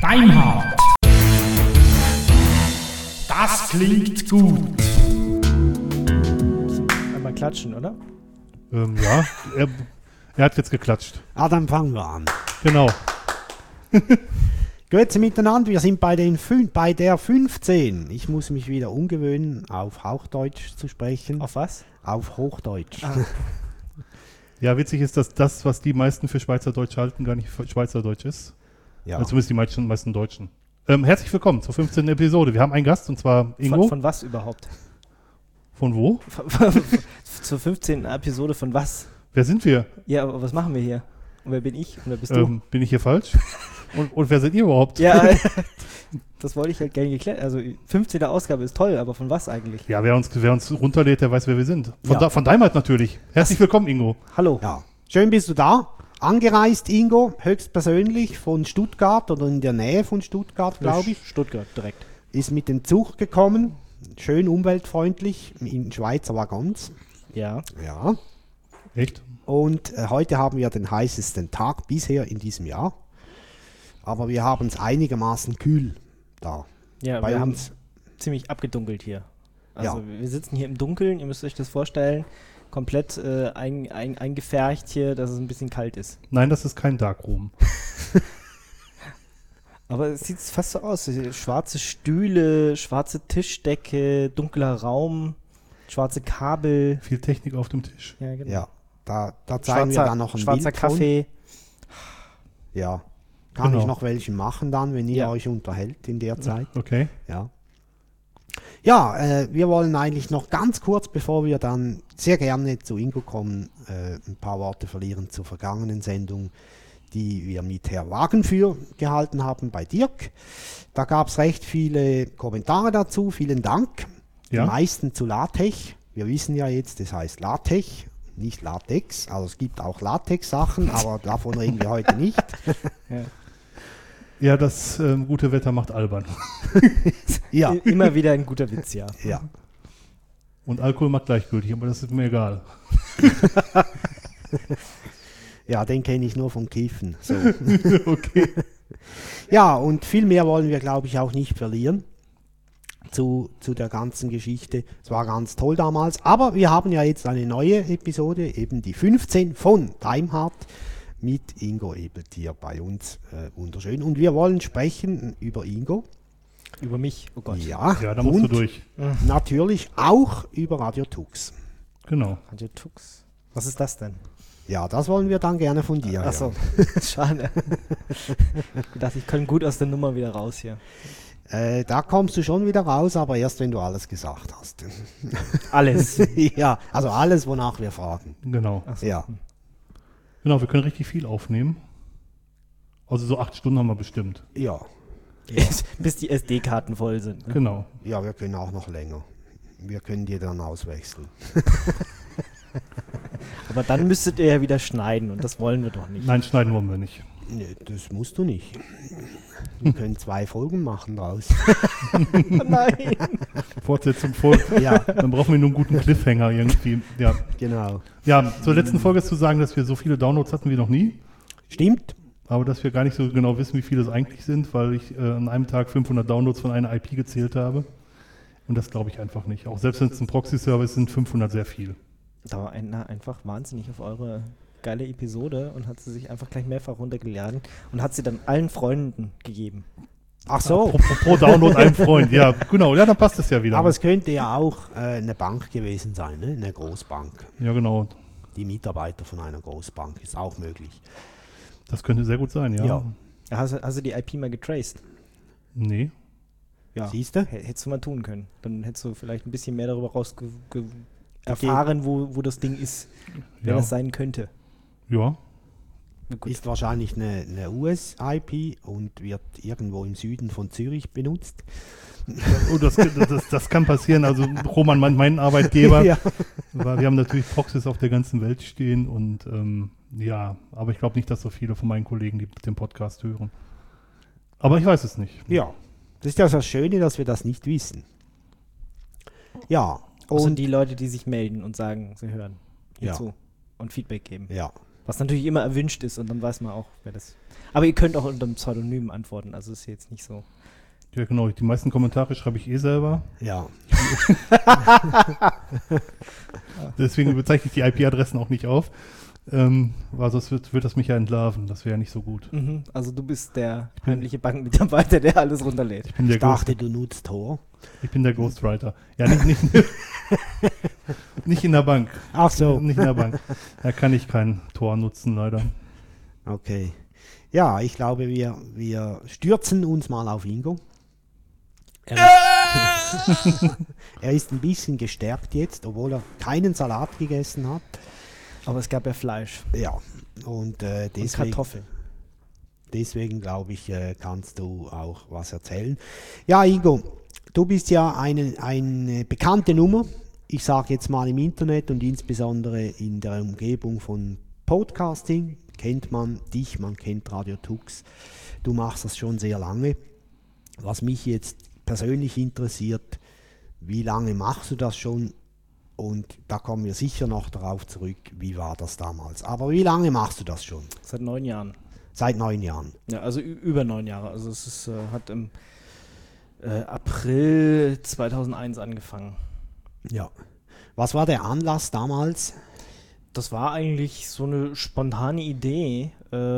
Deimhardt. Das klingt gut. Einmal klatschen, oder? Ja, er hat jetzt geklatscht. Dann fangen wir an. Genau. Grüezi miteinander, wir sind bei der 15. Ich muss mich wieder umgewöhnen, auf Hochdeutsch zu sprechen. Auf was? Auf Hochdeutsch. Ja, witzig ist, dass das, was die meisten für Schweizerdeutsch halten, gar nicht Schweizerdeutsch ist. Ja. Also zumindest die meisten Deutschen. Herzlich willkommen zur 15. Episode. Wir haben einen Gast, und zwar Ingo. Von was überhaupt? Von wo? Zur 15. Episode von was? Wer sind wir? Ja, aber was machen wir hier? Und wer bin ich? Und wer bist du? Bin ich hier falsch? Und wer seid ihr überhaupt? Ja, das wollte ich halt gerne geklärt. Also 15. Ausgabe ist toll, aber von was eigentlich? Ja, wer uns runterlädt, der weiß, wer wir sind. Ja. Von Deimhardt natürlich. Herzlich willkommen, Ingo. Hallo. Ja. Schön bist du da. Angereist, Ingo, höchstpersönlich von Stuttgart oder in der Nähe von Stuttgart, glaube ich. Stuttgart direkt. Ist mit dem Zug gekommen. Schön umweltfreundlich in Schweizer Waggons. Ja. Ja. Echt? Und heute haben wir den heißesten Tag bisher in diesem Jahr. Aber wir haben es einigermaßen kühl da. Ja, Bei wir uns. haben ziemlich abgedunkelt hier. Also Ja. wir sitzen hier im Dunkeln, ihr müsst euch das vorstellen, komplett eingefärcht hier, dass es ein bisschen kalt ist. Nein, das ist kein Darkroom. Aber es sieht fast so aus. Schwarze Stühle, schwarze Tischdecke, dunkler Raum, schwarze Kabel. Viel Technik auf dem Tisch. Ja, genau. Ja, da zeigen wir dann noch ein schwarzer Bild von. Kaffee. Ja. Kann Genau. ich noch welchen machen dann, wenn ihr Ja. euch unterhält in der Zeit? Okay. Ja. Ja, wir wollen eigentlich noch ganz kurz, bevor wir dann sehr gerne zu Ingo kommen, ein paar Worte verlieren zur vergangenen Sendung, die wir mit Herr Wagenführ gehalten haben bei Dirk. Da gab es recht viele Kommentare dazu, vielen Dank. Ja. Die meisten zu LaTeX. Wir wissen ja jetzt, das heißt LaTeX, nicht Latex. Also es gibt auch Latex-Sachen, aber davon reden wir heute nicht. Ja, das gute Wetter macht albern. Ja, Immer wieder ein guter Witz, ja. ja. Und Alkohol macht gleichgültig, aber das ist mir egal. Ja, den kenne ich nur von Kiffen. So. Okay. Ja, und viel mehr wollen wir, glaube ich, auch nicht verlieren zu der ganzen Geschichte. Es war ganz toll damals, aber wir haben ja jetzt eine neue Episode, eben die 15 von Deimhardt mit Ingo Ebeltier bei uns. Wunderschön. Und wir wollen sprechen über Ingo. Über mich, oh Gott. Ja, Ja, da musst du und durch. natürlich auch über Radio Tux. Genau. Radio Tux. Was ist das denn? Ja, das wollen wir dann gerne von dir. Achso, schade. Ich dachte, ich komme gut aus der Nummer wieder raus hier. Da kommst du schon wieder raus, aber erst, wenn du alles gesagt hast. Alles. Ja, also alles, wonach wir fragen. Genau. Achso. Ja. Genau, wir können richtig viel aufnehmen. Also so 8 Stunden haben wir bestimmt. Ja. Bis die SD-Karten voll sind. Ne? Genau. Ja, wir können auch noch länger. Wir können die dann auswechseln. Aber dann müsstet ihr ja wieder schneiden und das wollen wir doch nicht. Nein, schneiden wollen wir nicht. Nee, das musst du nicht. Wir können 2 Folgen machen draus. Nein. Fortsetzung folgt. Ja, Dann brauchen wir nur einen guten Cliffhanger irgendwie. Ja. genau. Ja, zur letzten Folge ist zu sagen, dass wir so viele Downloads hatten wie noch nie. Stimmt. Aber dass wir gar nicht so genau wissen, wie viele es eigentlich sind, weil ich an einem Tag 500 Downloads von einer IP gezählt habe. Und das glaube ich einfach nicht. Auch selbst wenn es ein Proxy-Service sind, 500 sehr viel. Da war einer einfach wahnsinnig auf eure geile Episode und hat sie sich einfach gleich mehrfach runtergeladen und hat sie dann allen Freunden gegeben. Ach so. Pro Download einem Freund. Ja, genau. Ja, dann passt es ja wieder. Aber es könnte ja auch eine Bank gewesen sein, ne? Eine Großbank. Ja, genau. Die Mitarbeiter von einer Großbank ist auch möglich. Das könnte sehr gut sein, ja. Ja. Hast du die IP mal getraced? Nee. Ja. Siehst du? Hättest du mal tun können. Dann hättest du vielleicht ein bisschen mehr darüber erfahren, wo das Ding ist, wer Ja. das sein könnte. Ja. Na gut. Ist wahrscheinlich eine US-IP und wird irgendwo im Süden von Zürich benutzt. Oh, das kann passieren. Also Roman, mein Arbeitgeber, Ja. weil wir haben natürlich Proxys auf der ganzen Welt stehen und ja, aber ich glaube nicht, dass so viele von meinen Kollegen den Podcast hören. Aber ich weiß es nicht. Ja, das ist ja das Schöne, dass wir das nicht wissen. Ja, Außer und die Leute, die sich melden und sagen, sie hören Ja. hierzu und Feedback geben. ja, Was natürlich immer erwünscht ist und dann weiß man auch, wer das. Aber ihr könnt auch unter einem Pseudonym antworten, also ist jetzt nicht so. Ja, genau. Die meisten Kommentare schreibe ich selber. Ja. Deswegen bezeichne ich die IP-Adressen auch nicht auf. Weil sonst wird das mich ja entlarven. Das wäre ja nicht so gut. Also du bist der heimliche Bankmitarbeiter, der alles runterlädt. Ich bin Ich der, dachte, du nutzt Tor. ich bin der Ghostwriter. Ja, nicht nicht in der Bank. Ach so. Nicht in der Bank. Da kann ich kein Tor nutzen, leider. Okay. Ja, ich glaube, wir stürzen uns mal auf Ingo. Er ist ein bisschen gestärkt jetzt, obwohl er keinen Salat gegessen hat. Aber es gab ja Fleisch Ja, und und deswegen, Kartoffeln. deswegen glaube ich, kannst du auch was erzählen. Ja, Ingo, du bist ja eine bekannte Nummer. Ich sage jetzt mal im Internet und insbesondere in der Umgebung von Podcasting kennt man dich, man kennt Radio Tux. Du machst das schon sehr lange. Was mich jetzt persönlich interessiert, wie lange machst du das schon? Und da kommen wir sicher noch darauf zurück, wie war das damals. Aber wie lange machst du das schon? Seit 9 Jahren. Seit 9 Jahren. Ja, also über 9 Jahre. Also es ist, hat im April 2001 angefangen. Ja. Was war der Anlass damals? Das war eigentlich so eine spontane Idee.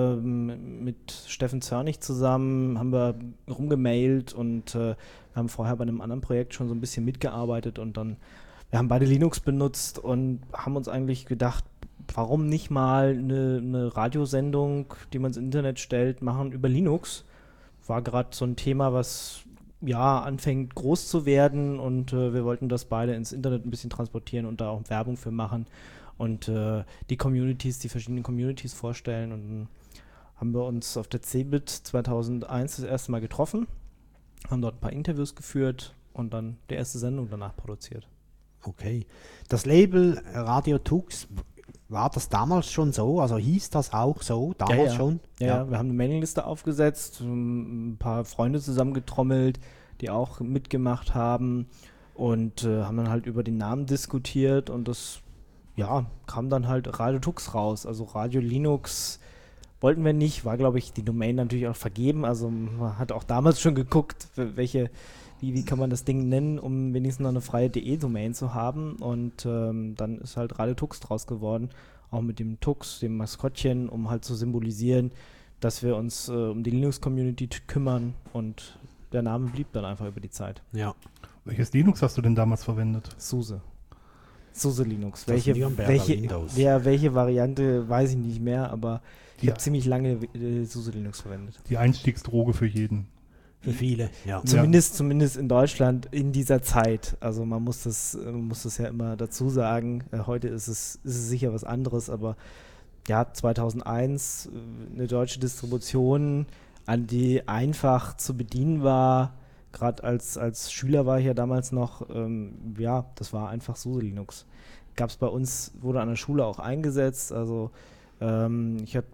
Mit Steffen Zörnig zusammen haben wir rumgemailt und wir haben vorher bei einem anderen Projekt schon so ein bisschen mitgearbeitet und dann, wir haben beide Linux benutzt und haben uns eigentlich gedacht, warum nicht mal eine Radiosendung, die man ins Internet stellt, machen über Linux. War gerade so ein Thema, was ja anfängt groß zu werden und wir wollten das beide ins Internet ein bisschen transportieren und da auch Werbung für machen. Und die verschiedenen Communities vorstellen. Und dann haben wir uns auf der CeBIT 2001 das erste Mal getroffen, haben dort ein paar Interviews geführt und dann die erste Sendung danach produziert. Okay. Das Label Radio Tux, war das damals schon so? Also hieß das auch so? Damals schon? Ja, wir haben eine Mailingliste aufgesetzt, ein paar Freunde zusammengetrommelt, die auch mitgemacht haben und haben dann halt über den Namen diskutiert und das kam dann halt Radio Tux raus. Also Radio Linux wollten wir nicht, war glaube ich die Domain natürlich auch vergeben. Also man hat auch damals schon geguckt, wie kann man das Ding nennen, um wenigstens noch eine freie DE-Domain zu haben. Und dann ist halt Radio Tux draus geworden, auch mit dem Tux, dem Maskottchen, um halt zu symbolisieren, dass wir uns um die Linux-Community kümmern und der Name blieb dann einfach über die Zeit. Ja. Welches Linux hast du denn damals verwendet? SUSE Linux. Das Nürnberger Windows. Welche Variante, weiß ich nicht mehr, aber ich Ja. habe ziemlich lange SUSE Linux verwendet. Die Einstiegsdroge für jeden. Für viele, ja. Zumindest in Deutschland in dieser Zeit. Also man muss das ja immer dazu sagen. Heute ist es sicher was anderes, aber ja, 2001 eine deutsche Distribution, an die einfach zu bedienen war. Gerade als Schüler war ich ja damals noch, das war einfach SUSE Linux. Gab es bei uns, wurde an der Schule auch eingesetzt. Also ich habe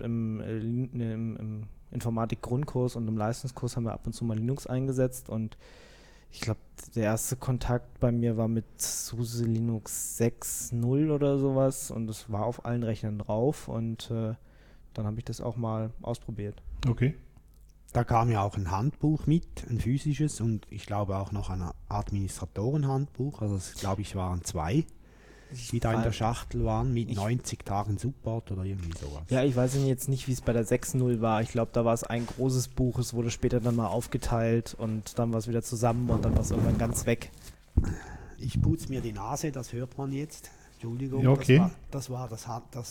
im Informatik-Grundkurs und im Leistungskurs haben wir ab und zu mal Linux eingesetzt und ich glaube, der erste Kontakt bei mir war mit SUSE Linux 6.0 oder sowas und es war auf allen Rechnern drauf und dann habe ich das auch mal ausprobiert. Okay. Da kam ja auch ein Handbuch mit, ein physisches und ich glaube auch noch ein Administratorenhandbuch. Also das, glaube ich, waren 2, die da in der Schachtel waren mit 90 Tagen Support oder irgendwie sowas. Ja, ich weiß jetzt nicht, wie es bei der 6.0 war. Ich glaube, da war es ein großes Buch. Es wurde später dann mal aufgeteilt und dann war es wieder zusammen und dann war es irgendwann ganz weg. Ich putze mir die Nase, das hört man jetzt. Entschuldigung, Ja, okay. das war das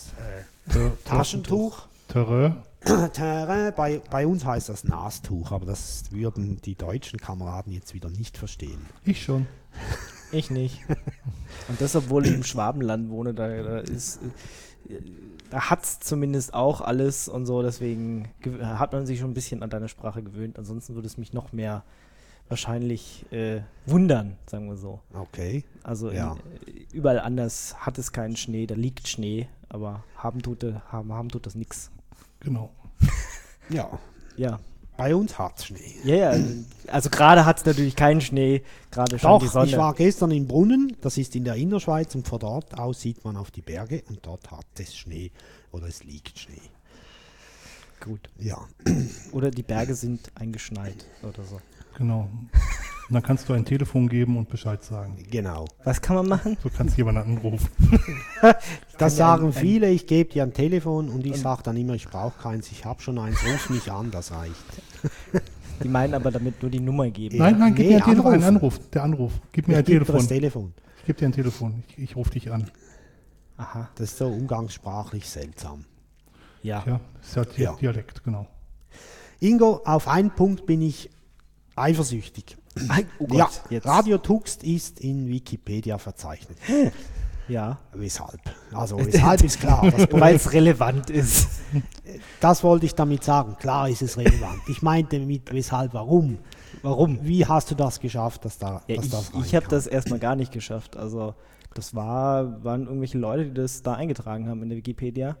Taschentuch. Terrain. Terrain, bei uns heißt das Nastuch, aber das würden die deutschen Kameraden jetzt wieder nicht verstehen. Ich schon. Ich nicht. Und das, obwohl ich im Schwabenland wohne, da hat es zumindest auch alles und so, deswegen hat man sich schon ein bisschen an deine Sprache gewöhnt. Ansonsten würde es mich noch mehr wahrscheinlich wundern, sagen wir so. Okay. Also Ja. Überall anders hat es keinen Schnee, da liegt Schnee, aber haben tut das nix. Genau. Ja. Ja, Bei uns hat es Schnee. Ja, also gerade hat es natürlich keinen Schnee, gerade schon die Doch, Sonne. ich war gestern in Brunnen, das ist in der Innerschweiz, und von dort aus sieht man auf die Berge und dort hat es Schnee oder es liegt Schnee. Gut. Ja, Oder die Berge sind eingeschneit oder so. Genau. Und dann kannst du ein Telefon geben und Bescheid sagen. genau. Was kann man machen? So kannst du jemanden anrufen. Das sagen viele, ich gebe dir ein Telefon und ich sage dann immer, ich brauche keins, ich habe schon eins, ruf mich an, das reicht. Die meinen aber damit nur die Nummer geben. Ja. Nein, gib Nee, mir ein Telefon. anrufen. Ein Anruf. Der Anruf. Gib mir ein Ich gebe dir Telefon. das Telefon. Ich gebe dir ein Telefon. Ich rufe dich an. Aha, Das ist so umgangssprachlich seltsam. ja. Ja, ist ja Ja. Dialekt, genau. Ingo, auf einen Punkt bin ich eifersüchtig. Oh Gott, Ja, jetzt. Radio Tuxt ist in Wikipedia verzeichnet. Ja, Weshalb? Also weshalb ist klar. weil es relevant ist. Das wollte ich damit sagen. Klar ist es relevant. Ich meinte mit weshalb, warum. Warum? Wie hast du das geschafft, dass Ja, das ich habe das erstmal gar nicht geschafft. Also das waren irgendwelche Leute, die das da eingetragen haben in der Wikipedia.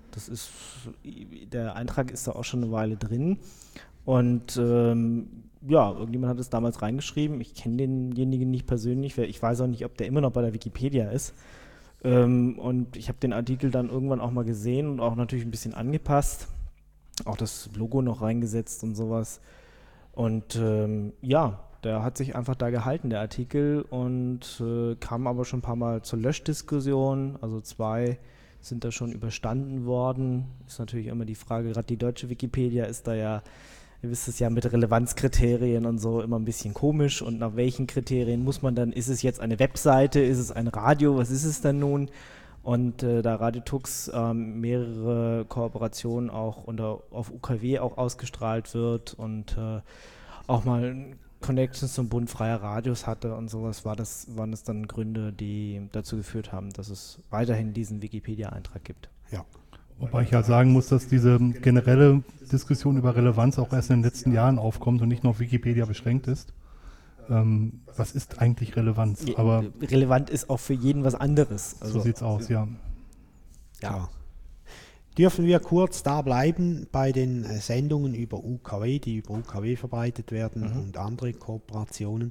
Der Eintrag ist da auch schon eine Weile drin. Und ja, irgendjemand hat es damals reingeschrieben. Ich kenne denjenigen nicht persönlich. Ich weiß auch nicht, ob der immer noch bei der Wikipedia ist. Und ich habe den Artikel dann irgendwann auch mal gesehen und auch natürlich ein bisschen angepasst. Auch das Logo noch reingesetzt und sowas. Und ja, der hat sich einfach da gehalten, der Artikel, und kam aber schon ein paar Mal zur Löschdiskussion. Also 2 sind da schon überstanden worden. Ist natürlich immer die Frage, gerade die deutsche Wikipedia ist da ja, ihr wisst es ja, mit Relevanzkriterien und so immer ein bisschen komisch. Und nach welchen Kriterien muss man dann, ist es jetzt eine Webseite, ist es ein Radio, was ist es dann nun? Und da Radio Tux mehrere Kooperationen auch auf UKW auch ausgestrahlt wird und auch mal Connections zum Bund Freier Radios hatte und sowas, waren das dann Gründe, die dazu geführt haben, dass es weiterhin diesen Wikipedia-Eintrag gibt. Ja. Wobei ich ja sagen muss, dass diese generelle Diskussion über Relevanz auch erst in den letzten Jahren aufkommt und nicht nur auf Wikipedia beschränkt ist. Was ist eigentlich Relevanz? Aber relevant ist auch für jeden was anderes. so sieht's aus, ja. Ja. Dürfen wir kurz da bleiben bei den Sendungen über UKW, die über UKW verbreitet werden und andere Kooperationen.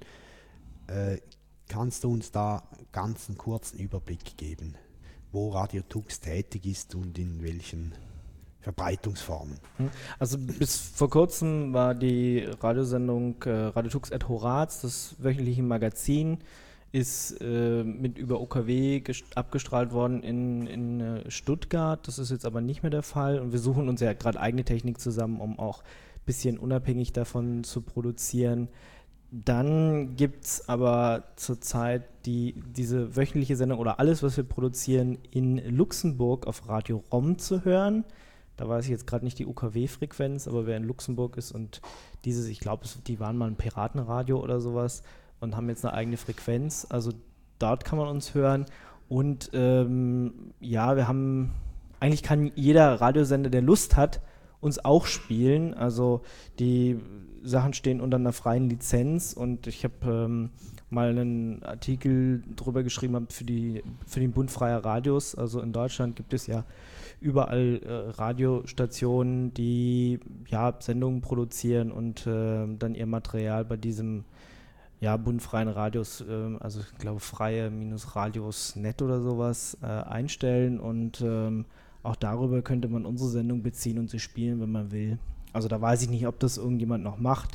Kannst du uns da ganz einen kurzen Überblick geben, wo Radio Tux tätig ist und in welchen Verbreitungsformen? Also bis vor kurzem war die Radiosendung Radio Tux et Horaz, das wöchentliche Magazin, ist mit über OKW abgestrahlt worden in Stuttgart. Das ist jetzt aber nicht mehr der Fall. Und wir suchen uns ja gerade eigene Technik zusammen, um auch ein bisschen unabhängig davon zu produzieren. Dann gibt es aber zurzeit diese wöchentliche Sendung oder alles, was wir produzieren, in Luxemburg auf Radio ROM zu hören. Da weiß ich jetzt gerade nicht die UKW-Frequenz, aber wer in Luxemburg ist und ich glaube, die waren mal ein Piratenradio oder sowas und haben jetzt eine eigene Frequenz. Also dort kann man uns hören. Und ja, eigentlich kann jeder Radiosender, der Lust hat, uns auch spielen. Also die Sachen stehen unter einer freien Lizenz und ich habe mal einen Artikel drüber geschrieben für den Bund Freier Radios. Also in Deutschland gibt es ja überall Radiostationen, die ja Sendungen produzieren und dann ihr Material bei diesem Bund Freien Radios, also ich glaube freie-radios.net oder sowas einstellen und auch darüber könnte man unsere Sendung beziehen und sie spielen, wenn man will. Also da weiß ich nicht, ob das irgendjemand noch macht,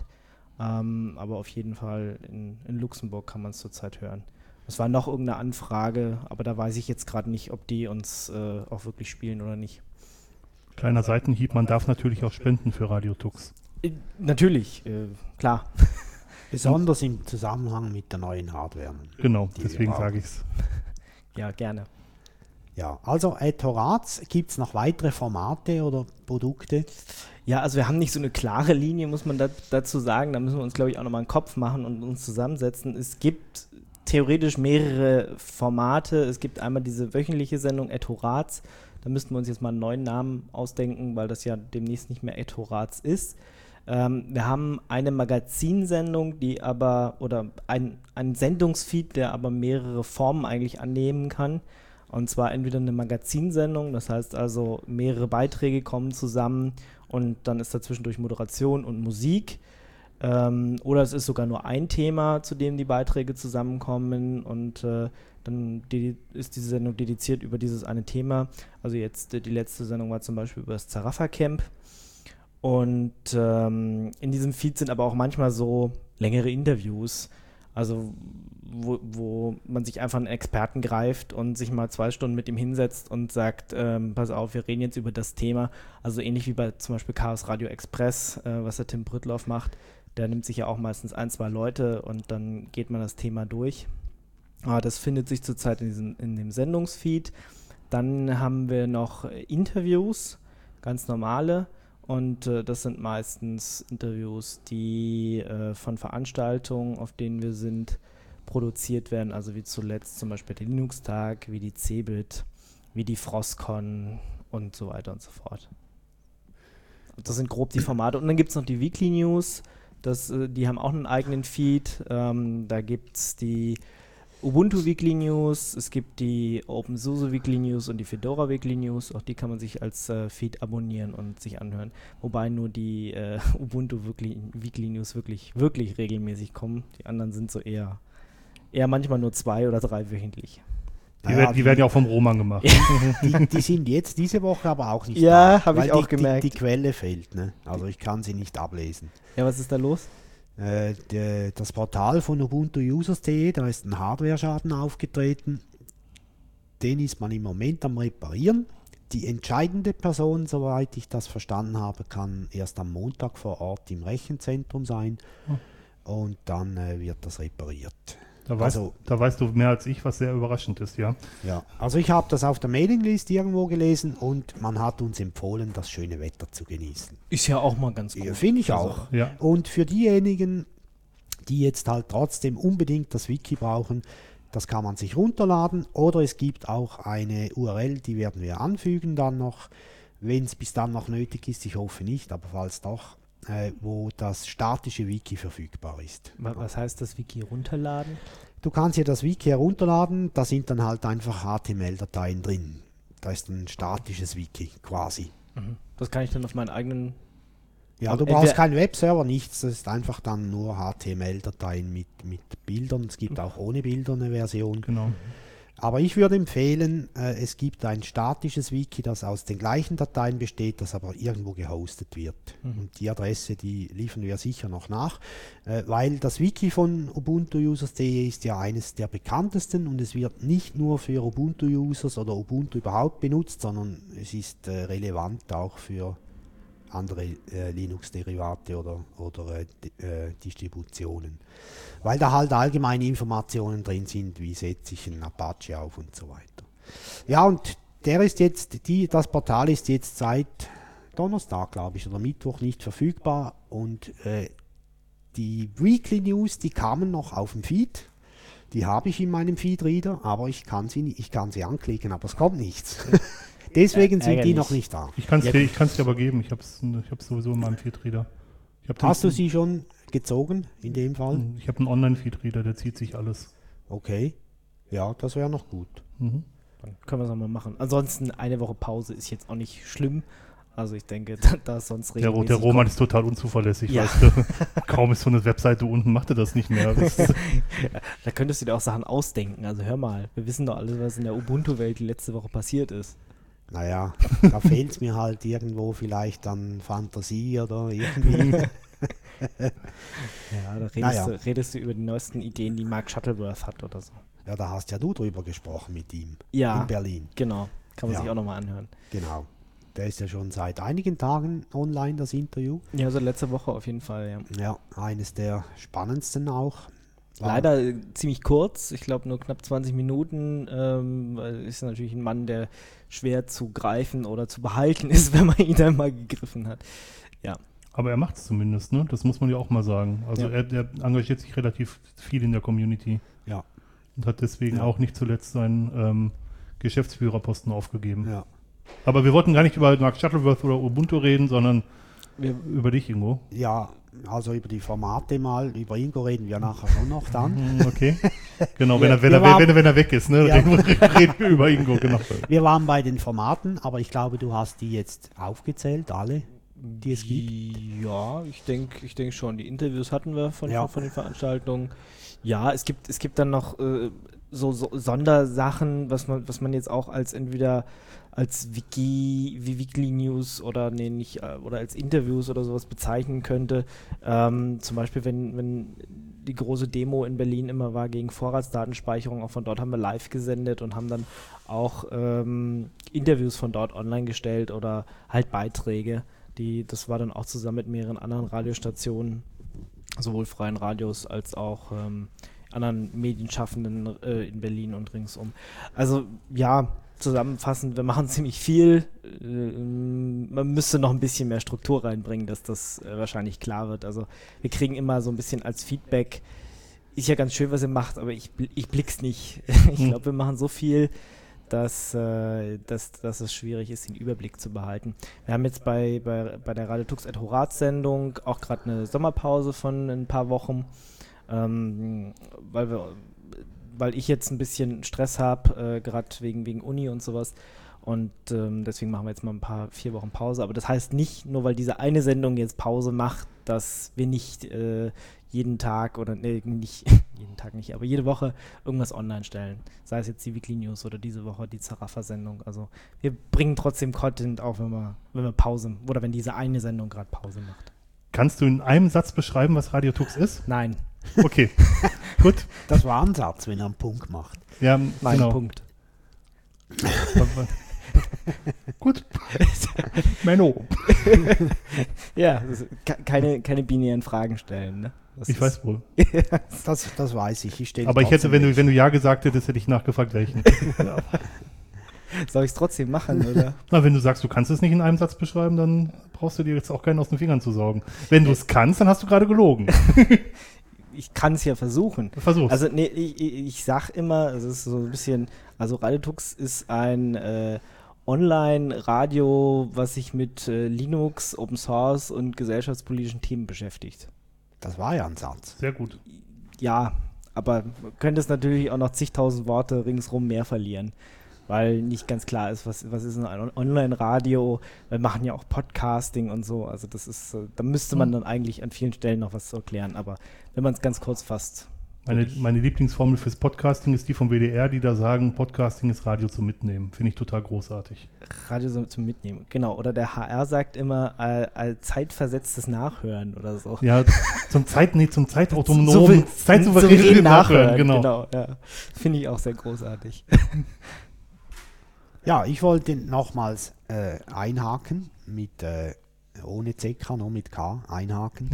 aber auf jeden Fall in Luxemburg kann man es zurzeit hören. Es war noch irgendeine Anfrage, aber da weiß ich jetzt gerade nicht, ob die uns auch wirklich spielen oder nicht. Kleiner Seitenhieb, man darf natürlich auch spenden für Radio Tux. Natürlich, klar. Besonders im Zusammenhang mit der neuen Hardware. Genau, Die deswegen wir sage ich es. Ja, gerne. Ja, also et Horaz, gibt es noch weitere Formate oder Produkte? Ja, also wir haben nicht so eine klare Linie, muss man dazu sagen. Da müssen wir uns, glaube ich, auch nochmal einen Kopf machen und uns zusammensetzen. Es gibt theoretisch mehrere Formate. Es gibt einmal diese wöchentliche Sendung et Horaz. Da müssten wir uns jetzt mal einen neuen Namen ausdenken, weil das ja demnächst nicht mehr et Horaz ist. Wir haben eine Magazinsendung, ein Sendungsfeed, der aber mehrere Formen eigentlich annehmen kann. Und zwar entweder eine Magazinsendung, das heißt also mehrere Beiträge kommen zusammen und dann ist dazwischendurch Moderation und Musik. Oder es ist sogar nur ein Thema, zu dem die Beiträge zusammenkommen und dann ist diese Sendung dediziert über dieses eine Thema. Also jetzt die letzte Sendung war zum Beispiel über das Zarafa-Camp. Und in diesem Feed sind aber auch manchmal so längere Interviews, also wo man sich einfach einen Experten greift und sich mal 2 Stunden mit ihm hinsetzt und sagt, pass auf, wir reden jetzt über das Thema. Also ähnlich wie bei zum Beispiel Chaos Radio Express, was der Tim Brüttloff macht. Der nimmt sich ja auch meistens 1, 2 Leute und dann geht man das Thema durch. Das findet sich zurzeit in dem Sendungsfeed. Dann haben wir noch Interviews, ganz normale. Und das sind meistens Interviews, die von Veranstaltungen, auf denen wir sind, produziert werden. Also wie zuletzt zum Beispiel der Linux-Tag, wie die CeBIT, wie die Frostcon und so weiter und so fort. Das sind grob die Formate. Und dann gibt es noch die Weekly News. Die haben auch einen eigenen Feed. Da gibt es die Ubuntu Weekly News, es gibt die OpenSUSE Weekly News und die Fedora Weekly News. Auch die kann man sich als Feed abonnieren und sich anhören. Wobei nur die Ubuntu Weekly News wirklich regelmäßig kommen. Die anderen sind so eher manchmal nur 2 oder 3 wöchentlich. Die werden ja auch vom Roman gemacht. Die sind jetzt diese Woche aber auch nicht da. da. Habe ich auch gemerkt. Die Quelle fehlt, ne? Also ich kann sie nicht ablesen. Ja, was ist da los? Das Portal von ubuntuusers.de, da ist ein Hardware-Schaden aufgetreten. Den ist man im Moment am Reparieren. Die entscheidende Person, soweit ich das verstanden habe, kann erst am Montag vor Ort im Rechenzentrum sein. Und dann wird das repariert. Da weißt du mehr als ich, was sehr überraschend ist, ja. Ja, also ich habe das auf der Mailinglist irgendwo gelesen und man hat uns empfohlen, das schöne Wetter zu genießen. Ist ja auch mal ganz gut. Ja, finde ich auch. Ja. Und für diejenigen, die jetzt halt trotzdem unbedingt das Wiki brauchen, das kann man sich runterladen oder es gibt auch eine URL, die werden wir anfügen dann noch, wenn es bis dann noch nötig ist, ich hoffe nicht, aber falls doch, wo das statische Wiki verfügbar ist. Was heißt das Wiki runterladen? Du kannst hier das Wiki herunterladen, da sind dann halt einfach HTML-Dateien drin. Da ist ein statisches Wiki quasi. Das kann ich dann auf meinen eigenen... Ja, du brauchst keinen Webserver, nichts. Das ist einfach dann nur HTML-Dateien mit Bildern. Es gibt auch ohne Bilder eine Version. Genau. Aber ich würde empfehlen, es gibt ein statisches Wiki, das aus den gleichen Dateien besteht, das aber irgendwo gehostet wird. Und die Adresse, die liefern wir sicher noch nach, weil das Wiki von ubuntuusers.de ist ja eines der bekanntesten und es wird nicht nur für Ubuntu-Users oder Ubuntu überhaupt benutzt, sondern es ist relevant auch für andere Linux-Derivate oder Distributionen. Weil da halt allgemeine Informationen drin sind, wie setze ich einen Apache auf und so weiter. Ja, und das Portal ist jetzt seit Donnerstag, glaube ich, oder Mittwoch nicht verfügbar und die Weekly News, die kamen noch auf dem Feed. Die habe ich in meinem Feedreader, aber ich kann sie anklicken, aber es kommt nichts. Deswegen sind die noch nicht da. Ich kann es dir aber geben. Ich hab's sowieso in meinem Feedreader. Hast du sie schon gezogen, in dem Fall? Ich habe einen Online-Feedreader, der zieht sich alles. Okay. Ja, das wäre noch gut. Dann können wir es nochmal machen. Ansonsten, eine Woche Pause ist jetzt auch nicht schlimm. Also ich denke, da ist sonst regelmäßig... Der Roman ist total unzuverlässig, ja. Weißt du. Kaum ist so eine Webseite unten, macht er das nicht mehr. Da könntest du dir auch Sachen ausdenken. Also hör mal, wir wissen doch alles, was in der Ubuntu-Welt die letzte Woche passiert ist. Naja, da fehlt es mir halt irgendwo vielleicht an Fantasie oder irgendwie. Ja, da redest du über die neuesten Ideen, die Mark Shuttleworth hat oder so. Ja, da hast ja du drüber gesprochen mit ihm in Berlin. Genau, kann man sich auch nochmal anhören. Genau, der ist ja schon seit einigen Tagen online, das Interview. Ja, so letzte Woche auf jeden Fall, ja. Ja, eines der spannendsten auch. Leider ziemlich kurz, ich glaube nur knapp 20 Minuten, ist natürlich ein Mann, der schwer zu greifen oder zu behalten ist, wenn man ihn dann mal gegriffen hat. Ja. Aber er macht es zumindest, ne? Das muss man ja auch mal sagen. Also er engagiert sich relativ viel in der Community. Ja. Und hat deswegen auch nicht zuletzt seinen Geschäftsführerposten aufgegeben. Ja. Aber wir wollten gar nicht über Mark Shuttleworth oder Ubuntu reden, sondern Über dich, Ingo. Ja, also über die Formate mal, über Ingo reden wir nachher schon noch dann. Okay. Genau, Wir wenn er weg ist, ne? Ja. Reden wir über Ingo, genau. Wir waren bei den Formaten, aber ich glaube, du hast die jetzt aufgezählt, alle, die es gibt. Ja, ich denke schon. Die Interviews hatten wir von den Veranstaltungen. Ja, es gibt dann noch so Sondersachen, was man jetzt auch als entweder als Weekly News oder oder als Interviews oder sowas bezeichnen könnte. Zum Beispiel, wenn die große Demo in Berlin immer war gegen Vorratsdatenspeicherung, auch von dort haben wir live gesendet und haben dann auch Interviews von dort online gestellt oder halt Beiträge. Das war dann auch zusammen mit mehreren anderen Radiostationen, sowohl freien Radios als auch anderen Medienschaffenden in Berlin und ringsum. Also ja, zusammenfassend, wir machen ziemlich viel. Man müsste noch ein bisschen mehr Struktur reinbringen, dass das wahrscheinlich klar wird. Also wir kriegen immer so ein bisschen als Feedback, ist ja ganz schön, was ihr macht, aber ich blick's nicht. Ich glaube, wir machen so viel, dass es schwierig ist, den Überblick zu behalten. Wir haben jetzt bei der Radio Tux et Horaz-Sendung auch gerade eine Sommerpause von ein paar Wochen, weil ich jetzt ein bisschen Stress habe, gerade wegen Uni und sowas. Und deswegen machen wir jetzt mal 4 Wochen Pause. Aber das heißt nicht, nur weil diese eine Sendung jetzt Pause macht, dass wir nicht jeden Tag nicht jeden Tag nicht, aber jede Woche irgendwas online stellen. Sei es jetzt die Weekly News oder diese Woche die Zarafa-Sendung. Also wir bringen trotzdem Content, auch wenn wir Pause oder wenn diese eine Sendung gerade Pause macht. Kannst du in einem Satz beschreiben, was Radio Tux ist? Nein. Okay, gut. Das war ein Satz, wenn er einen Punkt macht. Ja, Nein, genau. Punkt. Gut. Menno. Ja, keine binären Fragen stellen, ne? Ich weiß wohl. Das weiß ich. Ich stelle Aber ich hätte, trotzdem wenn du Ja gesagt hättest, hätte ich nachgefragt, welchen. Soll ich es trotzdem machen, oder? Na, wenn du sagst, du kannst es nicht in einem Satz beschreiben, dann brauchst du dir jetzt auch keinen aus den Fingern zu saugen. Wenn du es kannst, dann hast du gerade gelogen. Ich kann es ja versuchen. Versuch's. Also nee, ich sag immer, es ist so ein bisschen, also Radio Tux ist ein Online-Radio, was sich mit Linux, Open Source und gesellschaftspolitischen Themen beschäftigt. Das war ja ein Satz. Sehr gut. Ja, aber man könnte es natürlich auch noch zigtausend Worte ringsrum mehr verlieren, weil nicht ganz klar ist, was ist ein Online-Radio. Wir machen ja auch Podcasting und so, also das ist, da müsste man dann eigentlich an vielen Stellen noch was zu erklären, aber wenn man es ganz kurz fasst. Meine Lieblingsformel fürs Podcasting ist die vom WDR, die da sagen, Podcasting ist Radio zum Mitnehmen. Finde ich total großartig. Radio zum Mitnehmen, genau. Oder der HR sagt immer, zeitversetztes Nachhören oder so. Ja, zum zeitautonomen, souveränen Nachhören, genau ja. Finde ich auch sehr großartig. Ja, ich wollte nochmals einhaken, ohne CK, nur mit K, einhaken.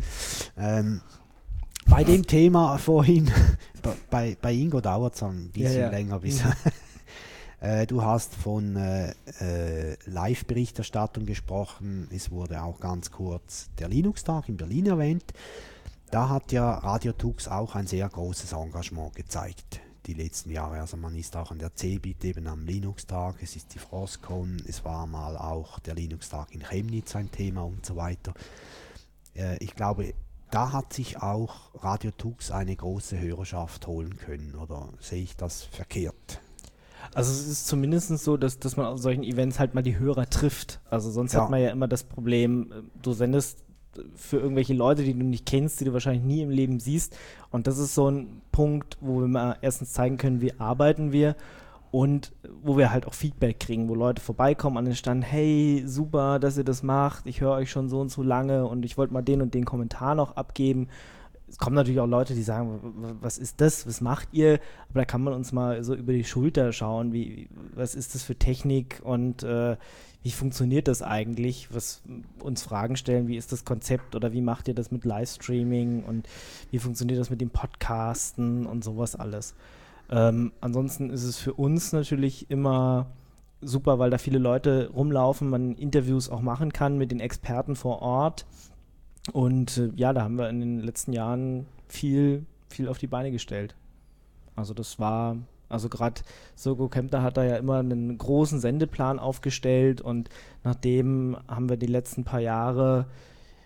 Bei dem Thema vorhin, bei Ingo dauert es ein bisschen länger bis. Du hast von Live-Berichterstattung gesprochen, es wurde auch ganz kurz der Linux-Tag in Berlin erwähnt. Da hat ja Radio Tux auch ein sehr großes Engagement gezeigt, die letzten Jahre. Also man ist auch an der CeBIT eben am Linux-Tag, es ist die Frostcon, es war mal auch der Linux-Tag in Chemnitz ein Thema und so weiter. Ich glaube, da hat sich auch Radio Tux eine große Hörerschaft holen können, oder sehe ich das verkehrt? Also es ist zumindest so, dass man auf solchen Events halt mal die Hörer trifft. Also sonst hat man ja immer das Problem, du sendest für irgendwelche Leute, die du nicht kennst, die du wahrscheinlich nie im Leben siehst. Und das ist so ein Punkt, wo wir mal erstens zeigen können, wie arbeiten wir und wo wir halt auch Feedback kriegen, wo Leute vorbeikommen an den Stand, hey, super, dass ihr das macht, ich höre euch schon so und so lange und ich wollte mal den und den Kommentar noch abgeben. Es kommen natürlich auch Leute, die sagen, was ist das, was macht ihr? Aber da kann man uns mal so über die Schulter schauen, was ist das für Technik und wie funktioniert das eigentlich? Was uns Fragen stellen, wie ist das Konzept oder wie macht ihr das mit Livestreaming und wie funktioniert das mit dem Podcasten und sowas alles? Ansonsten ist es für uns natürlich immer super, weil da viele Leute rumlaufen, man Interviews auch machen kann mit den Experten vor Ort. Und da haben wir in den letzten Jahren viel auf die Beine gestellt. Also gerade Soko Kempter hat da ja immer einen großen Sendeplan aufgestellt und nachdem haben wir die letzten paar Jahre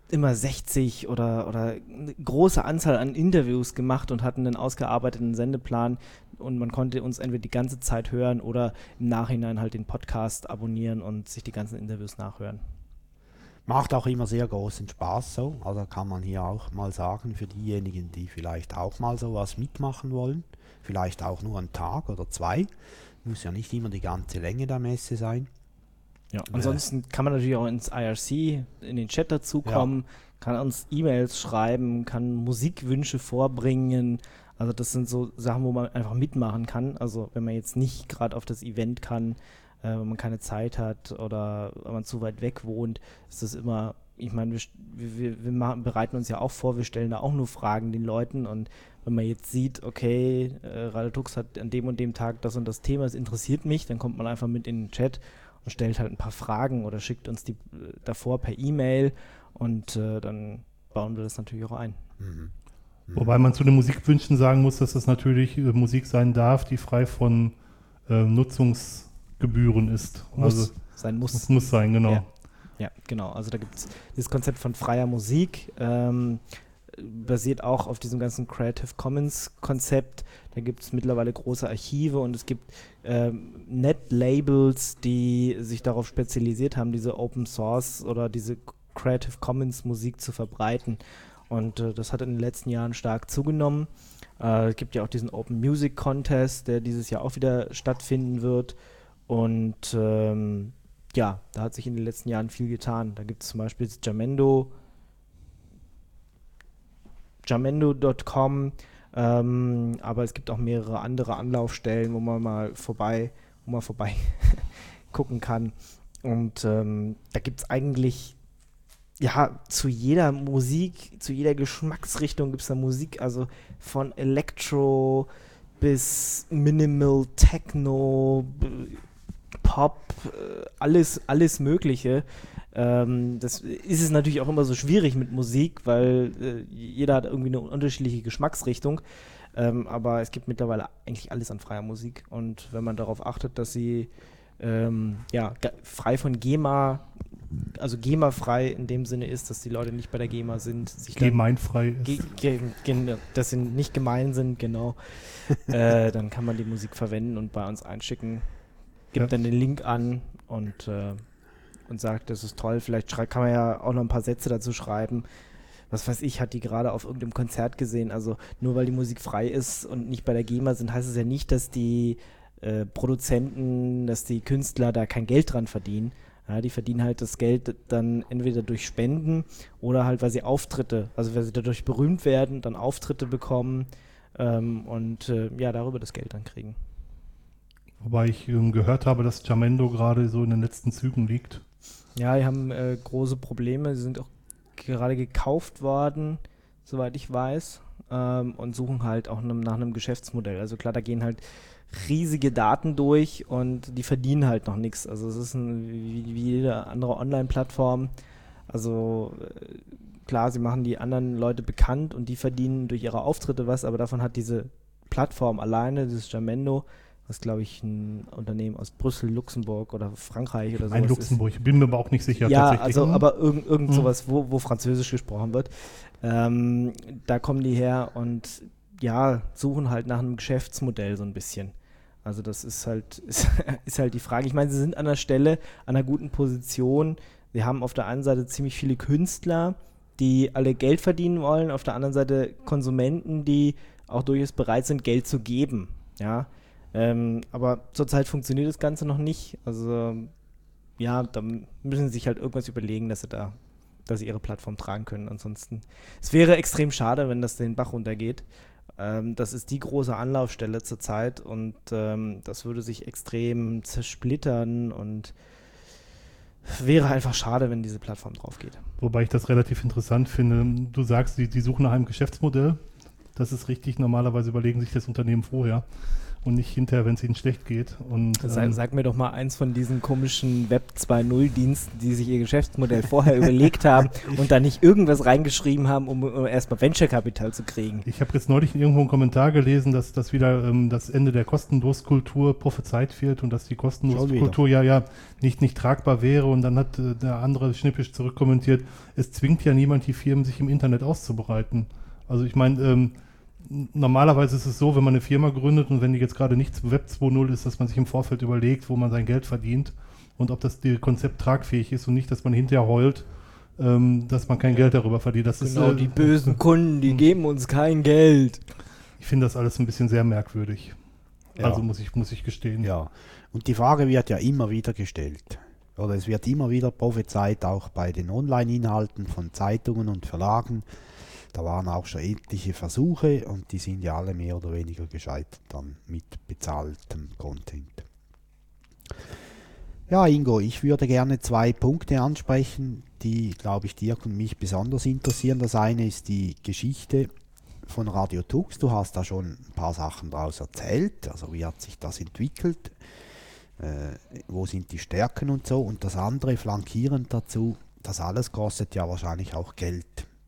immer 60 oder eine große Anzahl an Interviews gemacht und hatten einen ausgearbeiteten Sendeplan und man konnte uns entweder die ganze Zeit hören oder im Nachhinein halt den Podcast abonnieren und sich die ganzen Interviews nachhören. Macht auch immer sehr großen Spaß so. Also kann man hier auch mal sagen, für diejenigen, die vielleicht auch mal sowas mitmachen wollen, vielleicht auch nur einen Tag oder 2, muss ja nicht immer die ganze Länge der Messe sein. Ja, ansonsten kann man natürlich auch ins IRC, in den Chat dazukommen, kann uns E-Mails schreiben, kann Musikwünsche vorbringen. Also das sind so Sachen, wo man einfach mitmachen kann. Also wenn man jetzt nicht gerade auf das Event kann, wenn man keine Zeit hat oder wenn man zu weit weg wohnt, ist das immer, ich meine, wir bereiten uns ja auch vor, wir stellen da auch nur Fragen den Leuten und wenn man jetzt sieht, okay, Radio Tux hat an dem und dem Tag das und das Thema, es interessiert mich, dann kommt man einfach mit in den Chat und stellt halt ein paar Fragen oder schickt uns die davor per E-Mail und dann bauen wir das natürlich auch ein. Wobei man zu den Musikwünschen sagen muss, dass das natürlich Musik sein darf, die frei von Nutzungsgebühren ist. Muss sein, genau. Ja, genau. Also da gibt es dieses Konzept von freier Musik, basiert auch auf diesem ganzen Creative Commons Konzept. Da gibt es mittlerweile große Archive und es gibt Net-Labels, die sich darauf spezialisiert haben, diese Open Source oder diese Creative Commons Musik zu verbreiten. Und das hat in den letzten Jahren stark zugenommen. Es gibt ja auch diesen Open Music Contest, der dieses Jahr auch wieder stattfinden wird. Und da hat sich in den letzten Jahren viel getan. Da gibt es zum Beispiel das Jamendo.com, aber es gibt auch mehrere andere Anlaufstellen, wo man mal vorbei gucken kann. Und da gibt es eigentlich zu jeder Musik, zu jeder Geschmacksrichtung gibt es da Musik, also von Electro bis Minimal, Techno, Pop, alles Mögliche. Das ist es natürlich auch immer so schwierig mit Musik, weil jeder hat irgendwie eine unterschiedliche Geschmacksrichtung. Aber es gibt mittlerweile eigentlich alles an freier Musik. Und wenn man darauf achtet, dass sie frei von GEMA, also GEMA-frei in dem Sinne ist, dass die Leute nicht bei der GEMA sind. Gemeinfrei ist. Dass sie nicht gemein sind, genau. Dann kann man die Musik verwenden und bei uns einschicken. Gibt dann den Link an und sagt, das ist toll. Vielleicht kann man ja auch noch ein paar Sätze dazu schreiben. Was weiß ich, hat die gerade auf irgendeinem Konzert gesehen. Also nur weil die Musik frei ist und nicht bei der GEMA sind, heißt es ja nicht, dass die Produzenten, dass die Künstler da kein Geld dran verdienen. Ja, die verdienen halt das Geld dann entweder durch Spenden oder halt, weil sie Auftritte, also weil sie dadurch berühmt werden, dann Auftritte bekommen darüber das Geld dann kriegen. Wobei ich gehört habe, dass Jamendo gerade so in den letzten Zügen liegt. Ja, die haben große Probleme. Sie sind auch gerade gekauft worden, soweit ich weiß, und suchen halt auch nach einem Geschäftsmodell. Also klar, da gehen halt riesige Daten durch und die verdienen halt noch nichts. Also es ist wie jede andere Online-Plattform. Also klar, sie machen die anderen Leute bekannt und die verdienen durch ihre Auftritte was, aber davon hat diese Plattform alleine, dieses Jamendo, was glaube ich ein Unternehmen aus Brüssel, Luxemburg oder Frankreich oder so. Ein Luxemburg, ich bin mir aber auch nicht sicher. Ja, also aber irgend sowas, wo Französisch gesprochen wird. Da kommen die her und suchen halt nach einem Geschäftsmodell so ein bisschen. Also das ist halt die Frage. Ich meine, sie sind an einer guten Position. Sie haben auf der einen Seite ziemlich viele Künstler, die alle Geld verdienen wollen, auf der anderen Seite Konsumenten, die auch durchaus bereit sind, Geld zu geben. Ja, aber zurzeit funktioniert das Ganze noch nicht. Also da müssen sie sich halt irgendwas überlegen, dass sie ihre Plattform tragen können. Ansonsten, es wäre extrem schade, wenn das den Bach runtergeht. Das ist die große Anlaufstelle zurzeit und das würde sich extrem zersplittern und wäre einfach schade, wenn diese Plattform drauf geht. Wobei ich das relativ interessant finde. Du sagst, die suchen nach einem Geschäftsmodell. Das ist richtig. Normalerweise überlegen sich das Unternehmen vorher. und nicht hinterher, wenn es ihnen schlecht geht. Und, Sag mir doch mal eins von diesen komischen Web 2.0 Diensten, die sich ihr Geschäftsmodell vorher überlegt haben und da nicht irgendwas reingeschrieben haben, um erstmal Venture-Kapital zu kriegen. Ich habe jetzt neulich irgendwo einen Kommentar gelesen, dass das wieder das Ende der Kostenloskultur prophezeit wird und dass die Kostenloskultur ja nicht tragbar wäre. Und dann hat der andere schnippisch zurückkommentiert, es zwingt ja niemand die Firmen, sich im Internet auszubereiten. Also ich meine, normalerweise ist es so, wenn man eine Firma gründet und wenn die jetzt gerade nicht Web 2.0 ist, dass man sich im Vorfeld überlegt, wo man sein Geld verdient und ob das Konzept tragfähig ist und nicht, dass man hinterher heult, dass man kein Geld darüber verdient. Das Genau, ist, die bösen Kunden, die geben uns kein Geld. Ich finde das alles ein bisschen sehr merkwürdig. Ja. Also muss ich gestehen. Ja, und die Frage wird ja immer wieder gestellt. Oder es wird immer wieder prophezeit, auch bei den Online-Inhalten von Zeitungen und Verlagen. Da waren auch schon etliche Versuche und die sind ja alle mehr oder weniger gescheitert dann mit bezahltem Content. Ja, Ingo, ich würde gerne 2 Punkte ansprechen, die, glaube ich, Dirk und mich besonders interessieren. Das eine ist die Geschichte von Radio Tux. Du hast da schon ein paar Sachen daraus erzählt. Also wie hat sich das entwickelt? Wo sind die Stärken und so? Und das andere, flankierend dazu, das alles kostet ja wahrscheinlich auch Geld.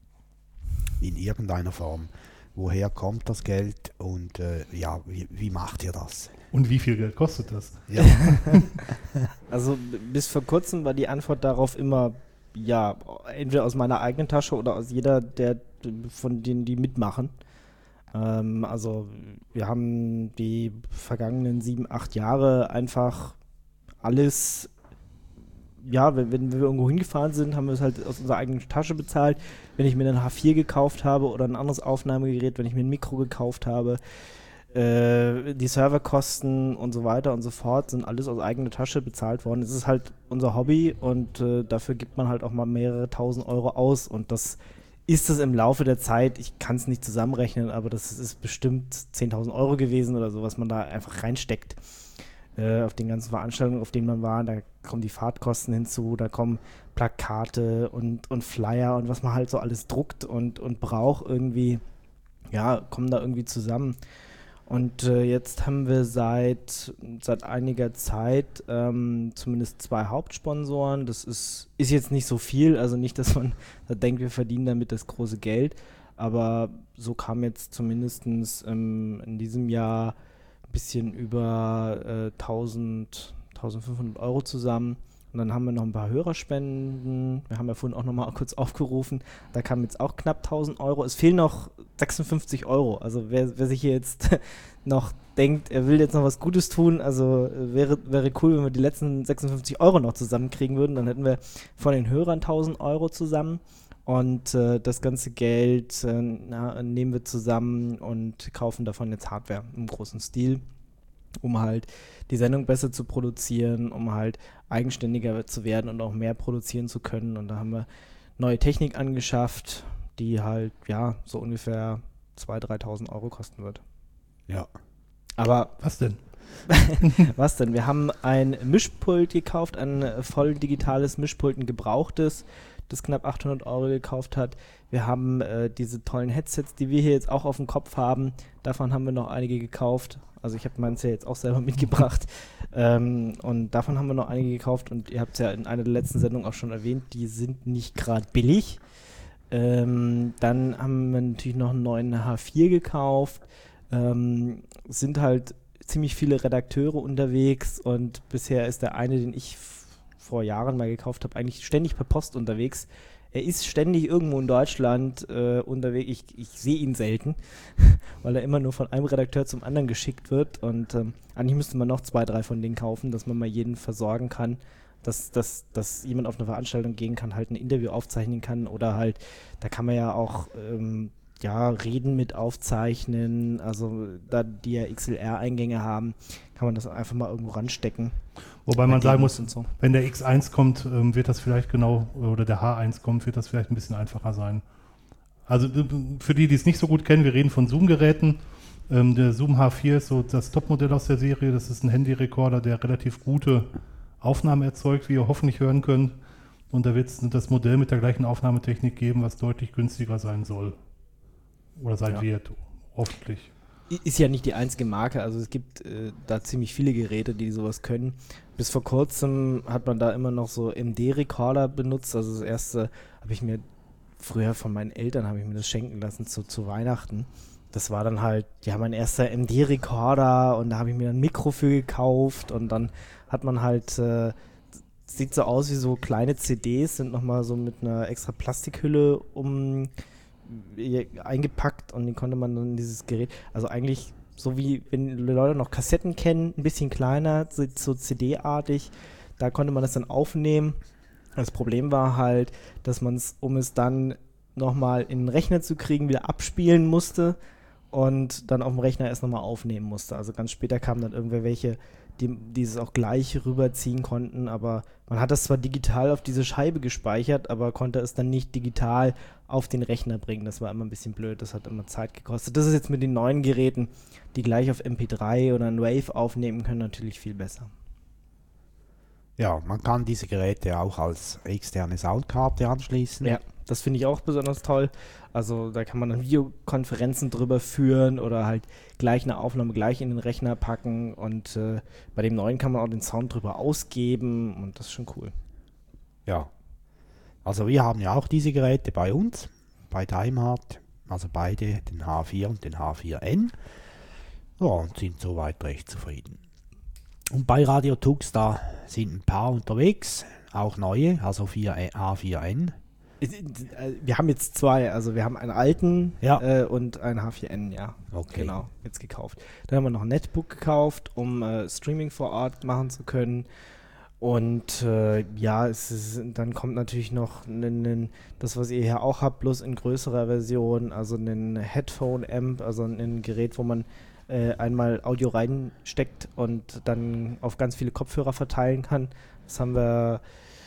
In irgendeiner Form. Woher kommt das Geld und wie macht ihr das? Und wie viel Geld kostet das? Ja. Also bis vor kurzem war die Antwort darauf immer, ja, entweder aus meiner eigenen Tasche oder aus jeder von denen, die mitmachen. Also wir haben die vergangenen 7, 8 Jahre einfach alles, ja, wenn wir irgendwo hingefahren sind, haben wir es halt aus unserer eigenen Tasche bezahlt. Wenn ich mir einen H4 gekauft habe oder ein anderes Aufnahmegerät, wenn ich mir ein Mikro gekauft habe, die Serverkosten und so weiter und so fort sind alles aus eigener Tasche bezahlt worden. Es ist halt unser Hobby und dafür gibt man halt auch mal mehrere tausend Euro aus und das ist es im Laufe der Zeit, ich kann es nicht zusammenrechnen, aber das ist bestimmt 10.000 Euro gewesen oder so, was man da einfach reinsteckt. Auf den ganzen Veranstaltungen, auf denen man war, da kommen die Fahrtkosten hinzu, da kommen Plakate und Flyer und was man halt so alles druckt und braucht irgendwie, ja, kommen da irgendwie zusammen. Und jetzt haben wir seit einiger Zeit zumindest 2 Hauptsponsoren. Das ist jetzt nicht so viel, also nicht, dass man da denkt, wir verdienen damit das große Geld, aber so kam jetzt zumindest in diesem Jahr ein bisschen über 1.500 Euro zusammen. Und dann haben wir noch ein paar Hörerspenden. Wir haben ja vorhin auch noch mal kurz aufgerufen. Da kamen jetzt auch knapp 1.000 Euro. Es fehlen noch 56 Euro. Also wer sich hier jetzt noch denkt, er will jetzt noch was Gutes tun, also wäre cool, wenn wir die letzten 56 Euro noch zusammenkriegen würden. Dann hätten wir von den Hörern 1.000 Euro zusammen. Und das ganze Geld nehmen wir zusammen und kaufen davon jetzt Hardware im großen Stil, um halt die Sendung besser zu produzieren, um halt eigenständiger zu werden und auch mehr produzieren zu können. Und da haben wir neue Technik angeschafft, die halt, ja, so ungefähr 2.000, 3.000 Euro kosten wird. Ja. Aber was denn? Was denn? Wir haben ein Mischpult gekauft, ein voll digitales Mischpult, ein gebrauchtes, das knapp 800 Euro gekauft hat. Wir haben diese tollen Headsets, die wir hier jetzt auch auf dem Kopf haben. Davon haben wir noch einige gekauft. Also ich habe meins ja jetzt auch selber mitgebracht. Und davon haben wir noch einige gekauft. Und ihr habt es ja in einer der letzten Sendungen auch schon erwähnt, die sind nicht gerade billig. Dann haben wir natürlich noch einen neuen H4 gekauft. Sind halt ziemlich viele Redakteure unterwegs. Und bisher ist der eine, den ich vor Jahren mal gekauft habe, eigentlich ständig per Post unterwegs. Er ist ständig irgendwo in Deutschland unterwegs. Ich sehe ihn selten, weil er immer nur von einem Redakteur zum anderen geschickt wird. Und eigentlich müsste man noch 2, 3 von denen kaufen, dass man mal jeden versorgen kann, dass jemand auf eine Veranstaltung gehen kann, halt ein Interview aufzeichnen kann oder halt, da kann man ja auch Reden mit aufzeichnen. Also da die ja XLR-Eingänge haben, kann man das einfach mal irgendwo ranstecken. Wobei man sagen muss, so. Wenn der X1 kommt, wird das vielleicht oder der H1 kommt, wird das vielleicht ein bisschen einfacher sein. Also für die es nicht so gut kennen, wir reden von Zoom-Geräten. Der Zoom H4 ist so das Topmodell aus der Serie. Das ist ein Handyrekorder, der relativ gute Aufnahmen erzeugt, wie ihr hoffentlich hören könnt. Und da wird es das Modell mit der gleichen Aufnahmetechnik geben, was deutlich günstiger sein soll. Oder sein wird, hoffentlich. ist ja nicht die einzige Marke, also es gibt da ziemlich viele Geräte, die sowas können. Bis vor kurzem hat man da immer noch so MD-Recorder benutzt, also das erste habe ich mir früher von meinen Eltern, habe ich mir das schenken lassen zu Weihnachten. Das war dann halt, ja, mein erster MD-Recorder und da habe ich mir dann ein Mikro für gekauft und dann hat man halt, sieht so aus wie so kleine CDs, sind nochmal so mit einer extra Plastikhülle eingepackt und die konnte man dann in dieses Gerät, also eigentlich so wie, wenn Leute noch Kassetten kennen, ein bisschen kleiner, so CD-artig, da konnte man das dann aufnehmen. Das Problem war halt, dass man es, um es dann nochmal in den Rechner zu kriegen, wieder abspielen musste und dann auf dem Rechner erst nochmal aufnehmen musste. Also ganz später kamen dann welche, die es auch gleich rüberziehen konnten, aber man hat das zwar digital auf diese Scheibe gespeichert, aber konnte es dann nicht digital auf den Rechner bringen. Das war immer ein bisschen blöd, das hat immer Zeit gekostet. Das ist jetzt mit den neuen Geräten, die gleich auf MP3 oder ein Wave aufnehmen können, natürlich viel besser. Ja, man kann diese Geräte auch als externe Soundkarte anschließen. Ja, das finde ich auch besonders toll. Also da kann man dann Videokonferenzen drüber führen oder halt gleich eine Aufnahme gleich in den Rechner packen und bei dem neuen kann man auch den Sound drüber ausgeben und das ist schon cool. Ja, also wir haben ja auch diese Geräte bei uns, bei Daimhardt, also beide, den H4 und den H4N. Ja, und sind soweit recht zufrieden. Und bei Radio Tux, da sind ein paar unterwegs, auch neue, also H4N. Wir haben jetzt zwei, also wir haben einen alten Ja. Und einen H4N, ja. Okay. Genau, jetzt gekauft. Dann haben wir noch ein Netbook gekauft, um Streaming vor Ort machen zu können. Und dann kommt natürlich noch das, was ihr hier auch habt, bloß in größerer Version, also ein Headphone-Amp, also ein Gerät, wo man einmal Audio reinsteckt und dann auf ganz viele Kopfhörer verteilen kann. Das haben wir,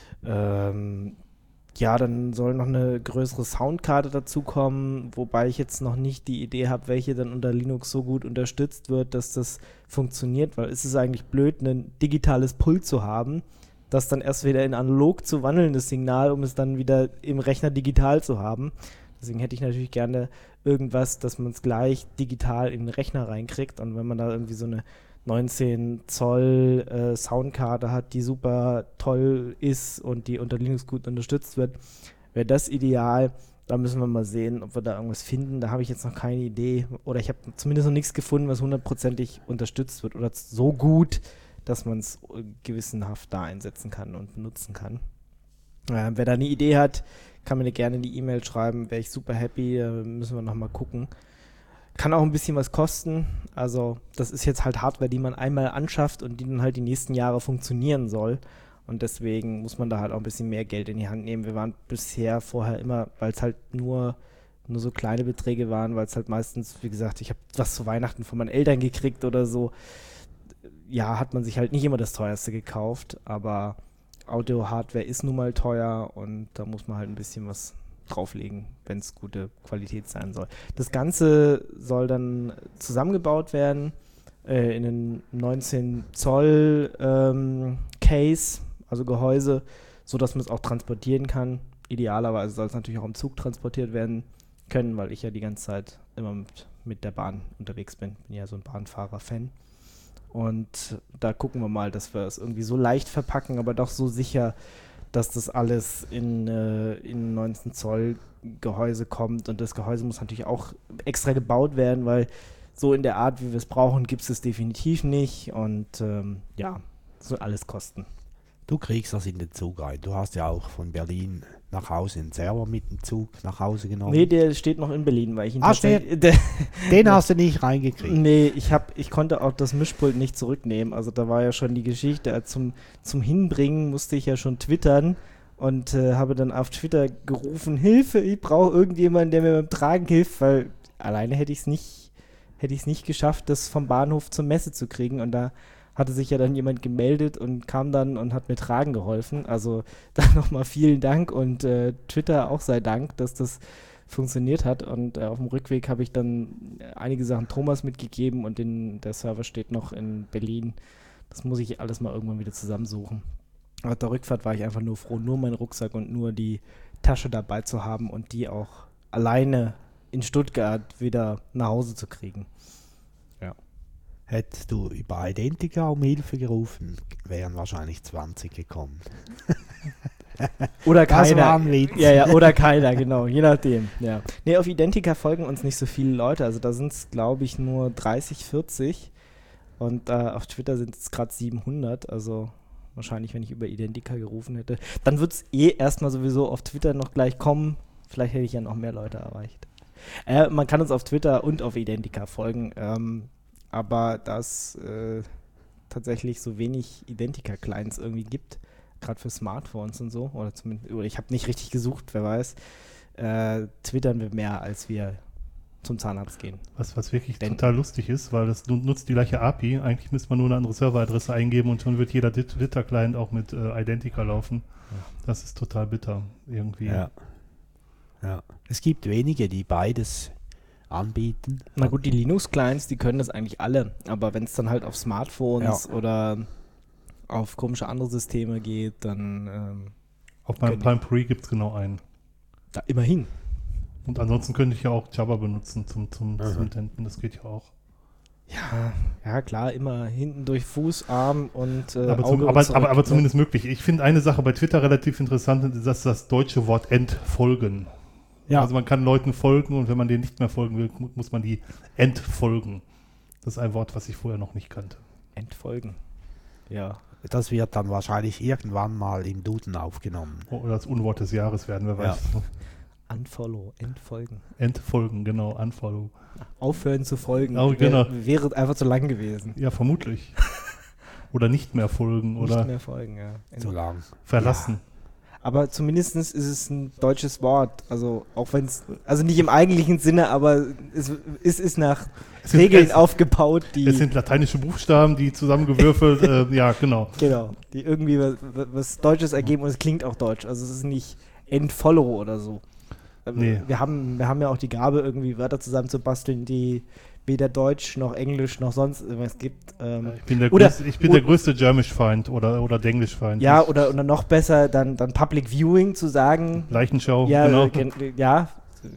dann soll noch eine größere Soundkarte dazukommen, wobei ich jetzt noch nicht die Idee habe, welche dann unter Linux so gut unterstützt wird, dass das funktioniert, weil es ist eigentlich blöd, ein digitales Pult zu haben, das dann erst wieder in analog zu wandelndes Signal, um es dann wieder im Rechner digital zu haben. Deswegen hätte ich natürlich gerne irgendwas, dass man es gleich digital in den Rechner reinkriegt. Und wenn man da irgendwie so eine 19 Zoll Soundkarte hat, die super toll ist und die unter Linux gut unterstützt wird, wäre das ideal. Da müssen wir mal sehen, ob wir da irgendwas finden. Da habe ich jetzt noch keine Idee. Oder ich habe zumindest noch nichts gefunden, was hundertprozentig unterstützt wird. Oder so gut, dass man es gewissenhaft da einsetzen kann und benutzen kann. Wer da eine Idee hat, kann mir gerne die E-Mail schreiben, wäre ich super happy, müssen wir nochmal gucken. Kann auch ein bisschen was kosten, also das ist jetzt halt Hardware, die man einmal anschafft und die dann halt die nächsten Jahre funktionieren soll und deswegen muss man da halt auch ein bisschen mehr Geld in die Hand nehmen. Wir waren vorher immer, weil es halt nur so kleine Beträge waren, weil es halt meistens, wie gesagt, ich habe was zu Weihnachten von meinen Eltern gekriegt oder so, ja, hat man sich halt nicht immer das teuerste gekauft, aber Audio-Hardware ist nun mal teuer und da muss man halt ein bisschen was drauflegen, wenn es gute Qualität sein soll. Das Ganze soll dann zusammengebaut werden in einen 19 Zoll Case, also Gehäuse, sodass man es auch transportieren kann. Idealerweise soll es natürlich auch im Zug transportiert werden können, weil ich ja die ganze Zeit immer mit der Bahn unterwegs bin. Bin ja so ein Bahnfahrer-Fan. Und da gucken wir mal, dass wir es irgendwie so leicht verpacken, aber doch so sicher, dass das alles in 19 Zoll Gehäuse kommt. Und das Gehäuse muss natürlich auch extra gebaut werden, weil so in der Art, wie wir es brauchen, gibt es es definitiv nicht. Und das soll alles kosten. Du kriegst das in den Zug rein. Du hast ja auch von Berlin nach Hause einen Server mit dem Zug nach Hause genommen. Nee, der steht noch in Berlin, weil ich ihn den hast du nicht reingekriegt. Nee, ich konnte auch das Mischpult nicht zurücknehmen. Also da war ja schon die Geschichte. Zum Hinbringen musste ich ja schon twittern und habe dann auf Twitter gerufen, Hilfe, ich brauche irgendjemanden, der mir beim Tragen hilft, weil alleine hätte ich es nicht geschafft, das vom Bahnhof zur Messe zu kriegen und da hatte sich ja dann jemand gemeldet und kam dann und hat mir tragen geholfen. Also dann nochmal vielen Dank und Twitter auch sei Dank, dass das funktioniert hat. Und auf dem Rückweg habe ich dann einige Sachen Thomas mitgegeben und der Server steht noch in Berlin. Das muss ich alles mal irgendwann wieder zusammensuchen. Aber auf der Rückfahrt war ich einfach nur froh, nur meinen Rucksack und nur die Tasche dabei zu haben und die auch alleine in Stuttgart wieder nach Hause zu kriegen. Hättest du über Identica um Hilfe gerufen, wären wahrscheinlich 20 gekommen. Oder Das keiner. war ein Witz. Ja, oder keiner, genau, je nachdem. Ja. Nee, auf Identica folgen uns nicht so viele Leute. Also da sind es, glaube ich, nur 30, 40. Und auf Twitter sind es gerade 700. Also wahrscheinlich, wenn ich über Identica gerufen hätte. Dann wird es erstmal sowieso auf Twitter noch gleich kommen. Vielleicht hätte ich ja noch mehr Leute erreicht. Man kann uns auf Twitter und auf Identica folgen. Aber da es tatsächlich so wenig Identica-Clients irgendwie gibt, gerade für Smartphones und so, oder ich habe nicht richtig gesucht, wer weiß, twittern wir mehr, als wir zum Zahnarzt gehen. Was wirklich total lustig ist, weil das nutzt die gleiche API. Eigentlich müsste man nur eine andere Serveradresse eingeben und schon wird jeder Twitter-Client auch mit Identica laufen. Ja. Das ist total bitter irgendwie. Ja. Es gibt wenige, die beides anbieten. Na gut, die Linux-Clients, die können das eigentlich alle, aber wenn es dann halt auf Smartphones oder auf komische andere Systeme geht, dann auf meinem Palm Pre gibt es genau einen. Da, immerhin. Und ansonsten könnte ich ja auch Java benutzen zum Tenten, das geht ja auch. Ja, klar, immer hinten durch Fuß, Arm und aber zumindest möglich. Ich finde eine Sache bei Twitter relativ interessant, ist das deutsche Wort entfolgen. Ja. Also man kann Leuten folgen und wenn man denen nicht mehr folgen will, muss man die entfolgen. Das ist ein Wort, was ich vorher noch nicht kannte. Entfolgen. Ja. Das wird dann wahrscheinlich irgendwann mal im Duden aufgenommen. Oder das Unwort des Jahres werden, wer weiß. Unfollow, entfolgen. Entfolgen, genau, unfollow. Aufhören zu folgen. Genau. Wäre einfach zu lang gewesen. Ja, vermutlich. Oder nicht mehr folgen. Nicht mehr folgen, ja. Zu lang. Verlassen. Ja. Aber zumindest ist es ein deutsches Wort. Also auch wenn es, also nicht im eigentlichen Sinne, aber es ist nach Regeln aufgebaut, die... Es sind lateinische Buchstaben, die zusammengewürfelt, ja, genau. Genau, die irgendwie was Deutsches ergeben und es klingt auch deutsch. Also es ist nicht entfollow oder so. Nee. Wir haben ja auch die Gabe, irgendwie Wörter zusammen zu basteln, die weder Deutsch noch Englisch noch sonst irgendwas gibt. Ich bin der größte Germisch-Feind oder Denglisch-Feind. Ja, oder noch besser, dann Public Viewing zu sagen. Leichenschau, ja, genau. Ja,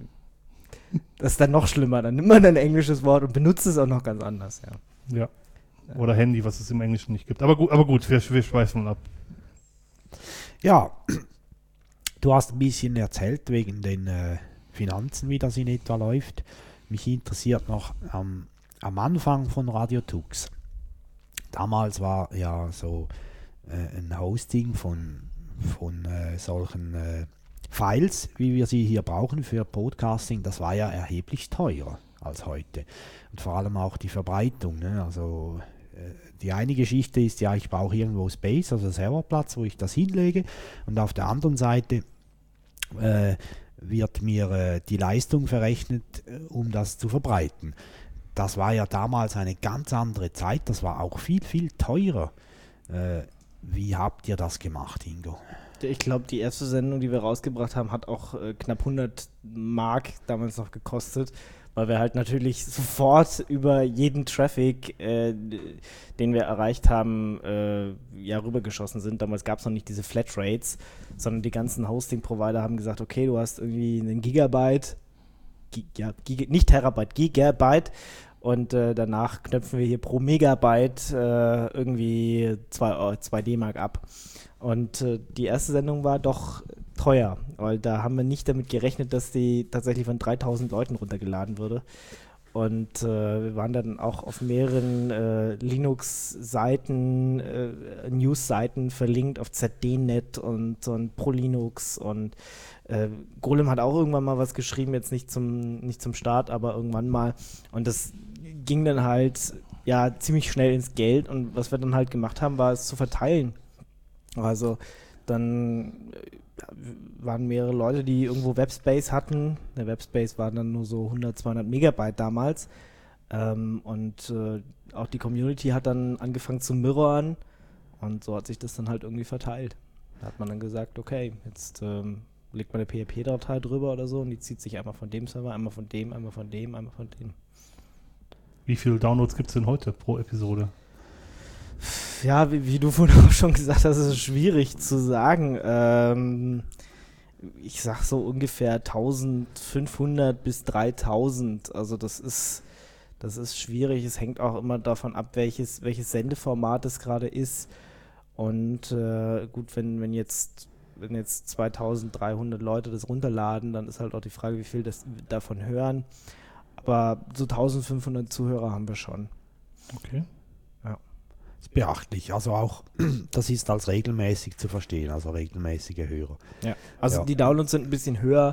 das ist dann noch schlimmer. Dann nimmt man ein englisches Wort und benutzt es auch noch ganz anders. Ja. Oder Handy, was es im Englischen nicht gibt. Aber gut, wir schweifen ab. Ja, du hast ein bisschen erzählt wegen den Finanzen, wie das in etwa läuft. Mich interessiert noch am Anfang von Radio Tux. Damals war ja so ein Hosting von solchen Files, wie wir sie hier brauchen für Podcasting, das war ja erheblich teurer als heute. Und vor allem auch die Verbreitung. Ne? Also die eine Geschichte ist ja, ich brauche irgendwo Space, also Serverplatz, wo ich das hinlege. Und auf der anderen Seite wird mir die Leistung verrechnet, um das zu verbreiten. Das war ja damals eine ganz andere Zeit, das war auch viel, viel teurer. Wie habt ihr das gemacht, Ingo? Ich glaube, die erste Sendung, die wir rausgebracht haben, hat auch knapp 100 Mark damals noch gekostet, weil wir halt natürlich sofort über jeden Traffic, den wir erreicht haben, rübergeschossen sind. Damals gab es noch nicht diese Flatrates, sondern die ganzen Hosting-Provider haben gesagt, okay, du hast irgendwie einen Gigabyte, nicht Terabyte, Gigabyte, und danach knöpfen wir hier pro Megabyte irgendwie 2 D-Mark ab. Und die erste Sendung war doch teuer, weil da haben wir nicht damit gerechnet, dass die tatsächlich von 3000 Leuten runtergeladen würde. Und wir waren dann auch auf mehreren Linux-Seiten, News-Seiten verlinkt, auf ZDNet und ProLinux. Und Golem hat auch irgendwann mal was geschrieben, jetzt nicht zum Start, aber irgendwann mal. Und das ging dann halt ziemlich schnell ins Geld. Und was wir dann halt gemacht haben, war es zu verteilen. Also dann waren mehrere Leute, die irgendwo Webspace hatten. Der Webspace war dann nur so 100, 200 Megabyte damals. Und auch die Community hat dann angefangen zu mirrorn. Und so hat sich das dann halt irgendwie verteilt. Da hat man dann gesagt, okay, jetzt legt man eine PHP-Datei drüber oder so und die zieht sich einmal von dem Server, einmal von dem, einmal von dem, einmal von dem. Wie viele Downloads gibt es denn heute pro Episode? Ja, wie du vorhin auch schon gesagt hast, ist es schwierig zu sagen. Ich sag so ungefähr 1500 bis 3000. Also das ist Das ist schwierig. Es hängt auch immer davon ab, welches Sendeformat es gerade ist. Und gut, wenn jetzt 2300 Leute das runterladen, dann ist halt auch die Frage, wie viel das davon hören. Aber so 1500 Zuhörer haben wir schon. Okay. Ja. Das ist beachtlich. Also auch, das ist als regelmäßig zu verstehen, also regelmäßige Hörer. Ja. Also die Downloads sind ein bisschen höher.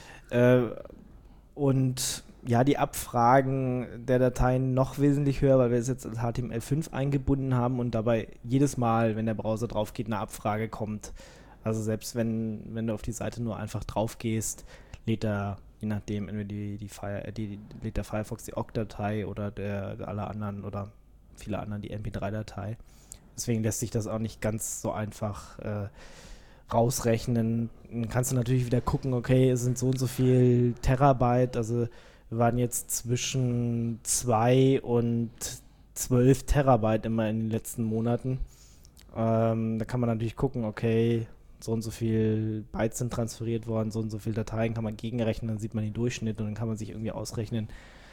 Und ja, die Abfragen der Dateien noch wesentlich höher, weil wir es jetzt als HTML5 eingebunden haben und dabei jedes Mal, wenn der Browser drauf geht, eine Abfrage kommt. Also selbst wenn du auf die Seite nur einfach drauf gehst, lädt er, je nachdem, entweder lädt der Firefox die OGG-Datei oder alle anderen oder viele anderen die MP3-Datei. Deswegen lässt sich das auch nicht ganz so einfach rausrechnen. Dann kannst du natürlich wieder gucken, okay, es sind so und so viel Terabyte, also wir waren jetzt zwischen 2 und 12 Terabyte immer in den letzten Monaten. Da kann man natürlich gucken, okay, so und so viel Bytes sind transferiert worden, so und so viele Dateien kann man gegenrechnen, dann sieht man den Durchschnitt und dann kann man sich irgendwie ausrechnen,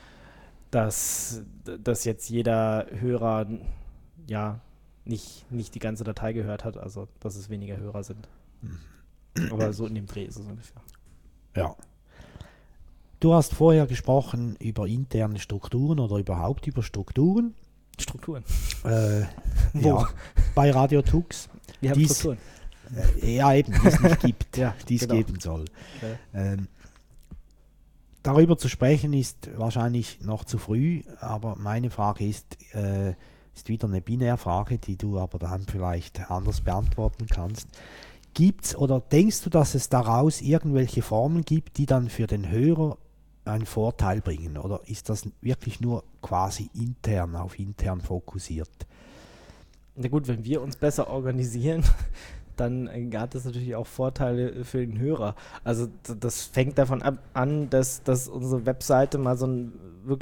dass jetzt jeder Hörer ja nicht die ganze Datei gehört hat, also dass es weniger Hörer sind. Aber so in dem Dreh ist es ungefähr. Ja. Du hast vorher gesprochen über interne Strukturen oder überhaupt über Strukturen. Strukturen? Wo? Ja, bei Radio Tux. Wir haben Strukturen. Ja, eben, die es nicht gibt, ja, die es genau. geben soll. Okay. Darüber zu sprechen ist wahrscheinlich noch zu früh, aber meine Frage ist wieder eine Binärfrage, die du aber dann vielleicht anders beantworten kannst. Gibt's oder denkst du, dass es daraus irgendwelche Formen gibt, die dann für den Hörer einen Vorteil bringen? Oder ist das wirklich nur quasi auf intern fokussiert? Na gut, wenn wir uns besser organisieren, dann hat das natürlich auch Vorteile für den Hörer. Also das fängt davon an, dass unsere Webseite mal ein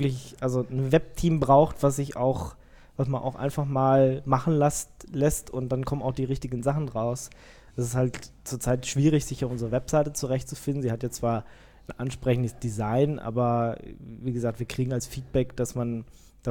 Webteam braucht, was man auch einfach mal machen lässt und dann kommen auch die richtigen Sachen raus. Es ist halt zurzeit schwierig, sich auf unserer Webseite zurechtzufinden. Sie hat ja zwar ein ansprechendes Design, aber wie gesagt, wir kriegen als Feedback, dass man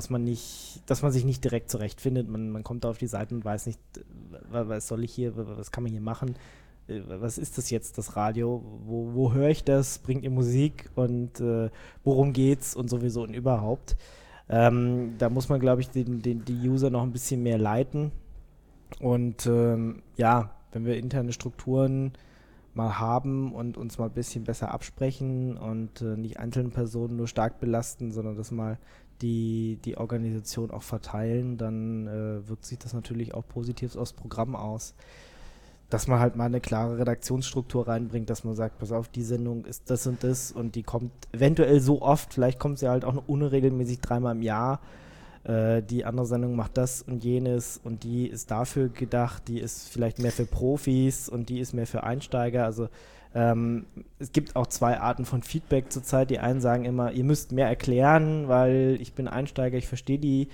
sich nicht direkt zurechtfindet. Man kommt da auf die Seite und weiß nicht, was soll ich hier, was kann man hier machen, was ist das jetzt, das Radio, wo höre ich das, bringt ihr Musik und worum geht's und sowieso und überhaupt. Da muss man, glaube ich, die User noch ein bisschen mehr leiten und wenn wir interne Strukturen mal haben und uns mal ein bisschen besser absprechen und nicht einzelne Personen nur stark belasten, sondern das mal die Organisation auch verteilen, dann wirkt sich das natürlich auch positiv aufs Programm aus. Dass man halt mal eine klare Redaktionsstruktur reinbringt, dass man sagt, pass auf, die Sendung ist das und die kommt eventuell so oft, vielleicht kommt sie halt auch noch unregelmäßig 3-mal im Jahr. Die andere Sendung macht das und jenes und die ist dafür gedacht, die ist vielleicht mehr für Profis und die ist mehr für Einsteiger. Also es gibt auch 2 Arten von Feedback zurzeit. Die einen sagen immer, ihr müsst mehr erklären, weil ich bin Einsteiger, ich verstehe die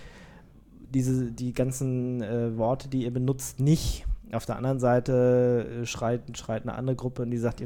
ganzen Worte, die ihr benutzt, nicht. Auf der anderen Seite schreit eine andere Gruppe und die sagt,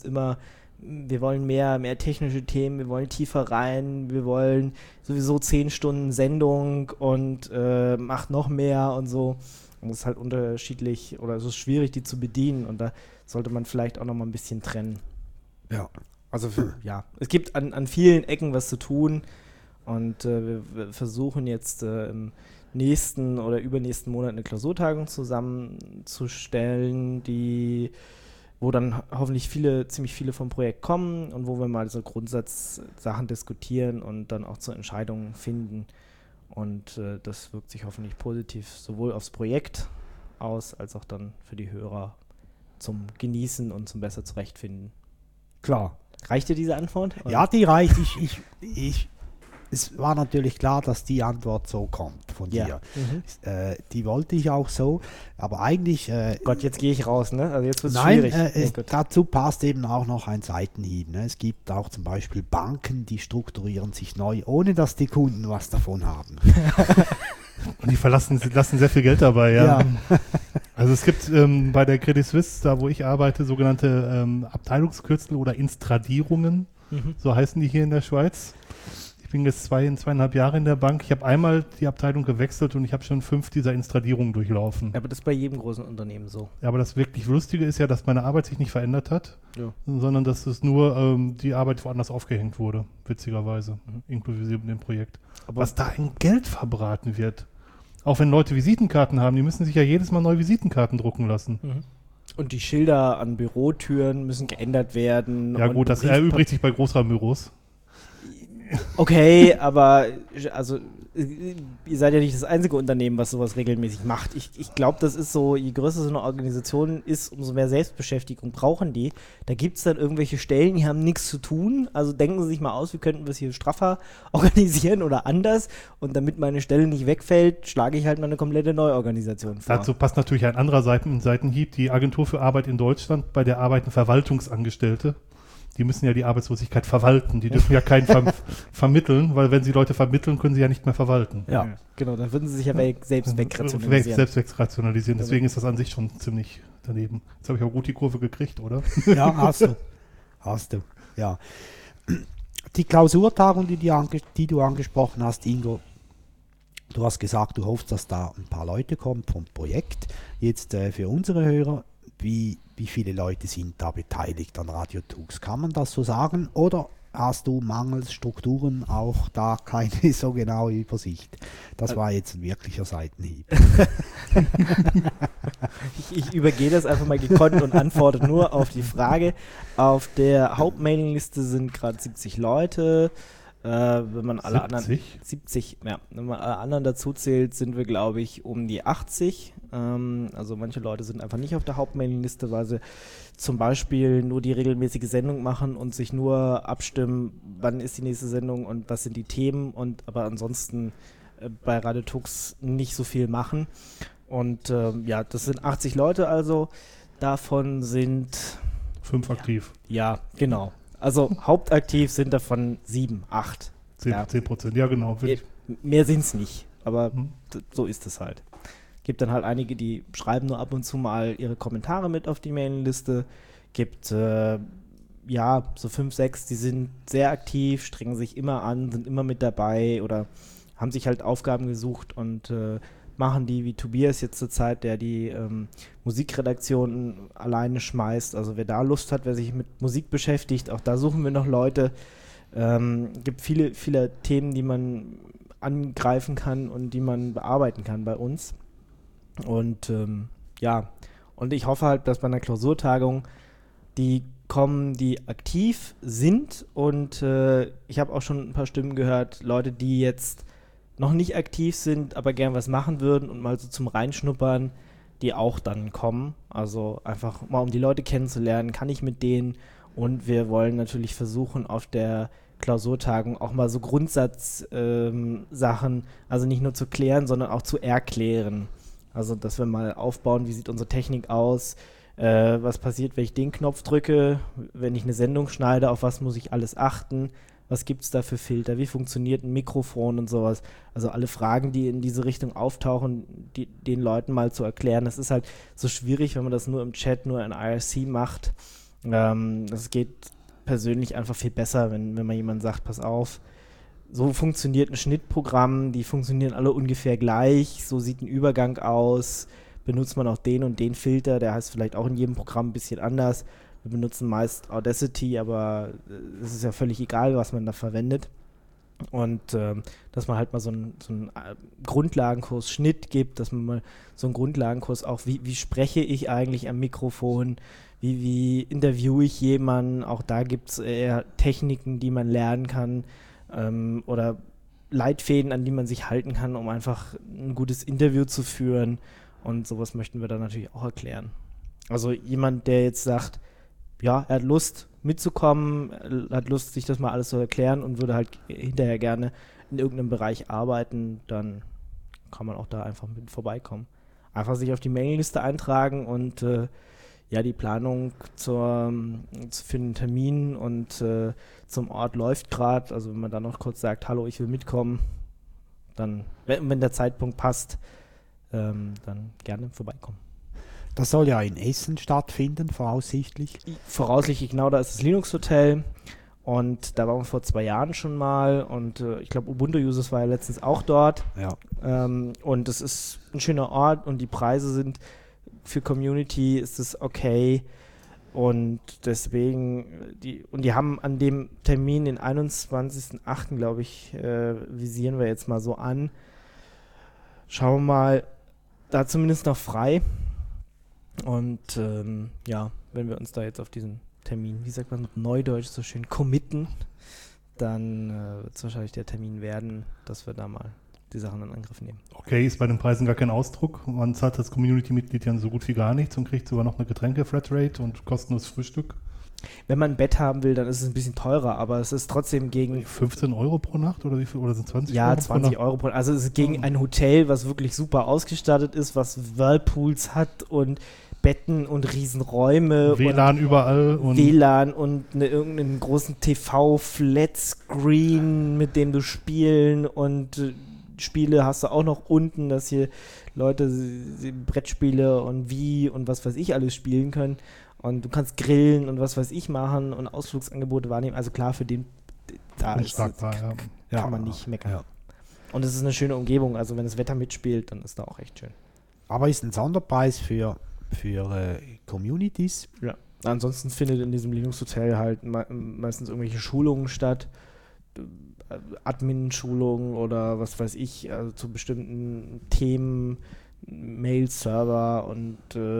wir wollen mehr technische Themen, wir wollen tiefer rein, wir wollen sowieso 10 Stunden Sendung und macht noch mehr und so. Und das ist halt unterschiedlich oder es ist schwierig, die zu bedienen und da sollte man vielleicht auch noch mal ein bisschen trennen. Ja. Also es gibt an vielen Ecken was zu tun und wir versuchen jetzt im nächsten oder übernächsten Monat eine Klausurtagung zusammenzustellen, wo dann hoffentlich ziemlich viele vom Projekt kommen und wo wir mal so Grundsatzsachen diskutieren und dann auch zu Entscheidungen finden. Und das wirkt sich hoffentlich positiv sowohl aufs Projekt aus, als auch dann für die Hörer zum Genießen und zum besser Zurechtfinden. Klar. Reicht dir diese Antwort? Oder? Ja, die reicht. Es war natürlich klar, dass die Antwort so kommt von dir. Mhm. Die wollte ich auch so, aber eigentlich... Gott, jetzt gehe ich raus, ne? Also jetzt wird es schwierig. Dazu passt eben auch noch ein Seitenhieb. Ne? Es gibt auch zum Beispiel Banken, die strukturieren sich neu, ohne dass die Kunden was davon haben. Und die lassen sehr viel Geld dabei, ja. Also es gibt bei der Credit Suisse, da wo ich arbeite, sogenannte Abteilungskürzel oder Instradierungen, so heißen die hier in der Schweiz. Ich bin jetzt 2,5 Jahre in der Bank. Ich habe einmal die Abteilung gewechselt und ich habe schon 5 dieser Installierungen durchlaufen. Aber das ist bei jedem großen Unternehmen so. Ja, aber das wirklich Lustige ist ja, dass meine Arbeit sich nicht verändert hat, sondern dass es nur die Arbeit woanders aufgehängt wurde, witzigerweise, inklusive dem Projekt. Aber was da in Geld verbraten wird, auch wenn Leute Visitenkarten haben, die müssen sich ja jedes Mal neue Visitenkarten drucken lassen. Und die Schilder an Bürotüren müssen geändert werden. Ja gut, das erübrigt sich bei Großraumbüros. Okay, aber also ihr seid ja nicht das einzige Unternehmen, was sowas regelmäßig macht. Ich glaube, das ist so, je größer so eine Organisation ist, umso mehr Selbstbeschäftigung brauchen die. Da gibt es dann irgendwelche Stellen, die haben nichts zu tun. Also denken Sie sich mal aus, wie könnten wir es hier straffer organisieren oder anders. Und damit meine Stelle nicht wegfällt, schlage ich halt mal eine komplette Neuorganisation vor. Dazu passt natürlich ein anderer Seitenhieb. Die Agentur für Arbeit in Deutschland, bei der arbeiten Verwaltungsangestellte. Die müssen ja die Arbeitslosigkeit verwalten. Die dürfen ja keinen vermitteln, weil wenn sie Leute vermitteln, können sie ja nicht mehr verwalten. Ja, genau. Dann würden sie sich ja selbst wegrationalisieren. Selbst wegrationalisieren. Deswegen ist das an sich schon ziemlich daneben. Jetzt habe ich auch gut die Kurve gekriegt, oder? Ja, hast du. Ja. Die Klausurtagung, die du angesprochen hast, Ingo, du hast gesagt, du hoffst, dass da ein paar Leute kommen vom Projekt. Jetzt für unsere Hörer, wie viele Leute sind da beteiligt an Radio Tux? Kann man das so sagen? Oder hast du mangels Strukturen auch da keine so genaue Übersicht? Das war jetzt ein wirklicher Seitenhieb. Ich übergehe das einfach mal gekonnt und antworte nur auf die Frage. Auf der Hauptmailingliste sind gerade 70 Leute. Wenn man alle 70, ja, wenn man alle anderen dazu zählt, sind wir, glaube ich, um die 80. Also manche Leute sind einfach nicht auf der Hauptmailingliste, weil sie zum Beispiel nur die regelmäßige Sendung machen und sich nur abstimmen, wann ist die nächste Sendung und was sind die Themen, und aber ansonsten bei Radio Tux nicht so viel machen. Und ja, das sind 80 Leute, also davon sind 5 aktiv. Ja, genau. Also hauptaktiv sind davon 7, 8. 10%, ja genau. Mehr sind es nicht, aber so ist es halt. Gibt dann halt einige, die schreiben nur ab und zu mal ihre Kommentare mit auf die Mailingliste. Gibt ja so 5, 6, die sind sehr aktiv, strengen sich immer an, sind immer mit dabei oder haben sich halt Aufgaben gesucht und machen die, wie Tobias jetzt zur Zeit, der die Musikredaktion alleine schmeißt. Also wer da Lust hat, wer sich mit Musik beschäftigt, auch da suchen wir noch Leute. Gibt viele Themen, die man angreifen kann und die man bearbeiten kann bei uns. Und ja, und ich hoffe halt, dass bei einer Klausurtagung die kommen, die aktiv sind, und ich habe auch schon ein paar Stimmen gehört, Leute, die jetzt noch nicht aktiv sind, aber gern was machen würden und mal so zum Reinschnuppern, die auch dann kommen. Also einfach mal, um die Leute kennenzulernen, kann ich mit denen, und wir wollen natürlich versuchen, auf der Klausurtagung auch mal so Grundsatzsachen, also nicht nur zu klären, sondern auch zu erklären. Also, dass wir mal aufbauen, wie sieht unsere Technik aus, was passiert, wenn ich den Knopf drücke, wenn ich eine Sendung schneide, auf was muss ich alles achten, was gibt es da für Filter, wie funktioniert ein Mikrofon und sowas. Also alle Fragen, die in diese Richtung auftauchen, den Leuten mal zu erklären. Das ist halt so schwierig, wenn man das nur im Chat, nur in IRC macht. Das geht persönlich einfach viel besser, wenn man jemand sagt, pass auf, so funktioniert ein Schnittprogramm, die funktionieren alle ungefähr gleich, so sieht ein Übergang aus, benutzt man auch den und den Filter, der heißt vielleicht auch in jedem Programm ein bisschen anders. Wir benutzen meist Audacity, aber es ist ja völlig egal, was man da verwendet. Und dass man halt mal so einen Grundlagenkurs Schnitt gibt, dass man mal so einen Grundlagenkurs auch, wie spreche ich eigentlich am Mikrofon, wie interviewe ich jemanden, auch da gibt es eher Techniken, die man lernen kann, oder Leitfäden, an die man sich halten kann, um einfach ein gutes Interview zu führen, und sowas möchten wir dann natürlich auch erklären. Also jemand, der jetzt sagt, ja, er hat Lust mitzukommen, hat Lust, sich das mal alles zu erklären und würde halt hinterher gerne in irgendeinem Bereich arbeiten, dann kann man auch da einfach mit vorbeikommen. Einfach sich auf die Mailingliste eintragen und ja, die Planung für den Termin und zum Ort läuft gerade. Also wenn man dann noch kurz sagt, hallo, ich will mitkommen, dann, wenn der Zeitpunkt passt, dann gerne vorbeikommen. Das soll ja in Essen stattfinden, voraussichtlich. Voraussichtlich, genau, da ist das Linux Hotel. Und da waren wir vor 2 Jahren schon mal und ich glaube Ubuntu-Users war ja letztens auch dort. Ja. Und es ist ein schöner Ort und die Preise sind für Community ist es okay. Und deswegen, die haben an dem Termin, den 21.08., glaube ich, visieren wir jetzt mal so an. Schauen wir mal, da zumindest noch frei. Und ja, wenn wir uns da jetzt auf diesen Termin, wie sagt man mit Neudeutsch so schön, committen, dann wird es wahrscheinlich der Termin werden, dass wir da mal die Sachen in Angriff nehmen. Okay, ist bei den Preisen gar kein Ausdruck. Man zahlt als Community-Mitglied ja so gut wie gar nichts und kriegt sogar noch eine Getränke-Flatrate und kostenloses Frühstück. Wenn man ein Bett haben will, dann ist es ein bisschen teurer, aber es ist trotzdem gegen 15 € pro Nacht oder wie viel? Oder sind 20 ja, Euro 20 Euro pro Nacht. Also es ist gegen ein Hotel, was wirklich super ausgestattet ist, was Whirlpools hat und Betten und Riesenräume. WLAN und überall. Und WLAN und irgendeinen großen TV-Flatscreen, mit dem du spielen und Spiele hast du auch noch unten, dass hier Leute Brettspiele und Wii und was weiß ich alles spielen können. Und du kannst grillen und was weiß ich machen und Ausflugsangebote wahrnehmen. Also klar, für den da ist kann man nicht meckern. Ja. Und es ist eine schöne Umgebung. Also wenn das Wetter mitspielt, dann ist da auch echt schön. Aber ist ein Sonderpreis für Communities? Ja. Ansonsten findet in diesem Linux-Hotel halt meistens irgendwelche Schulungen statt. Admin-Schulungen oder was weiß ich, also zu bestimmten Themen, Mail-Server und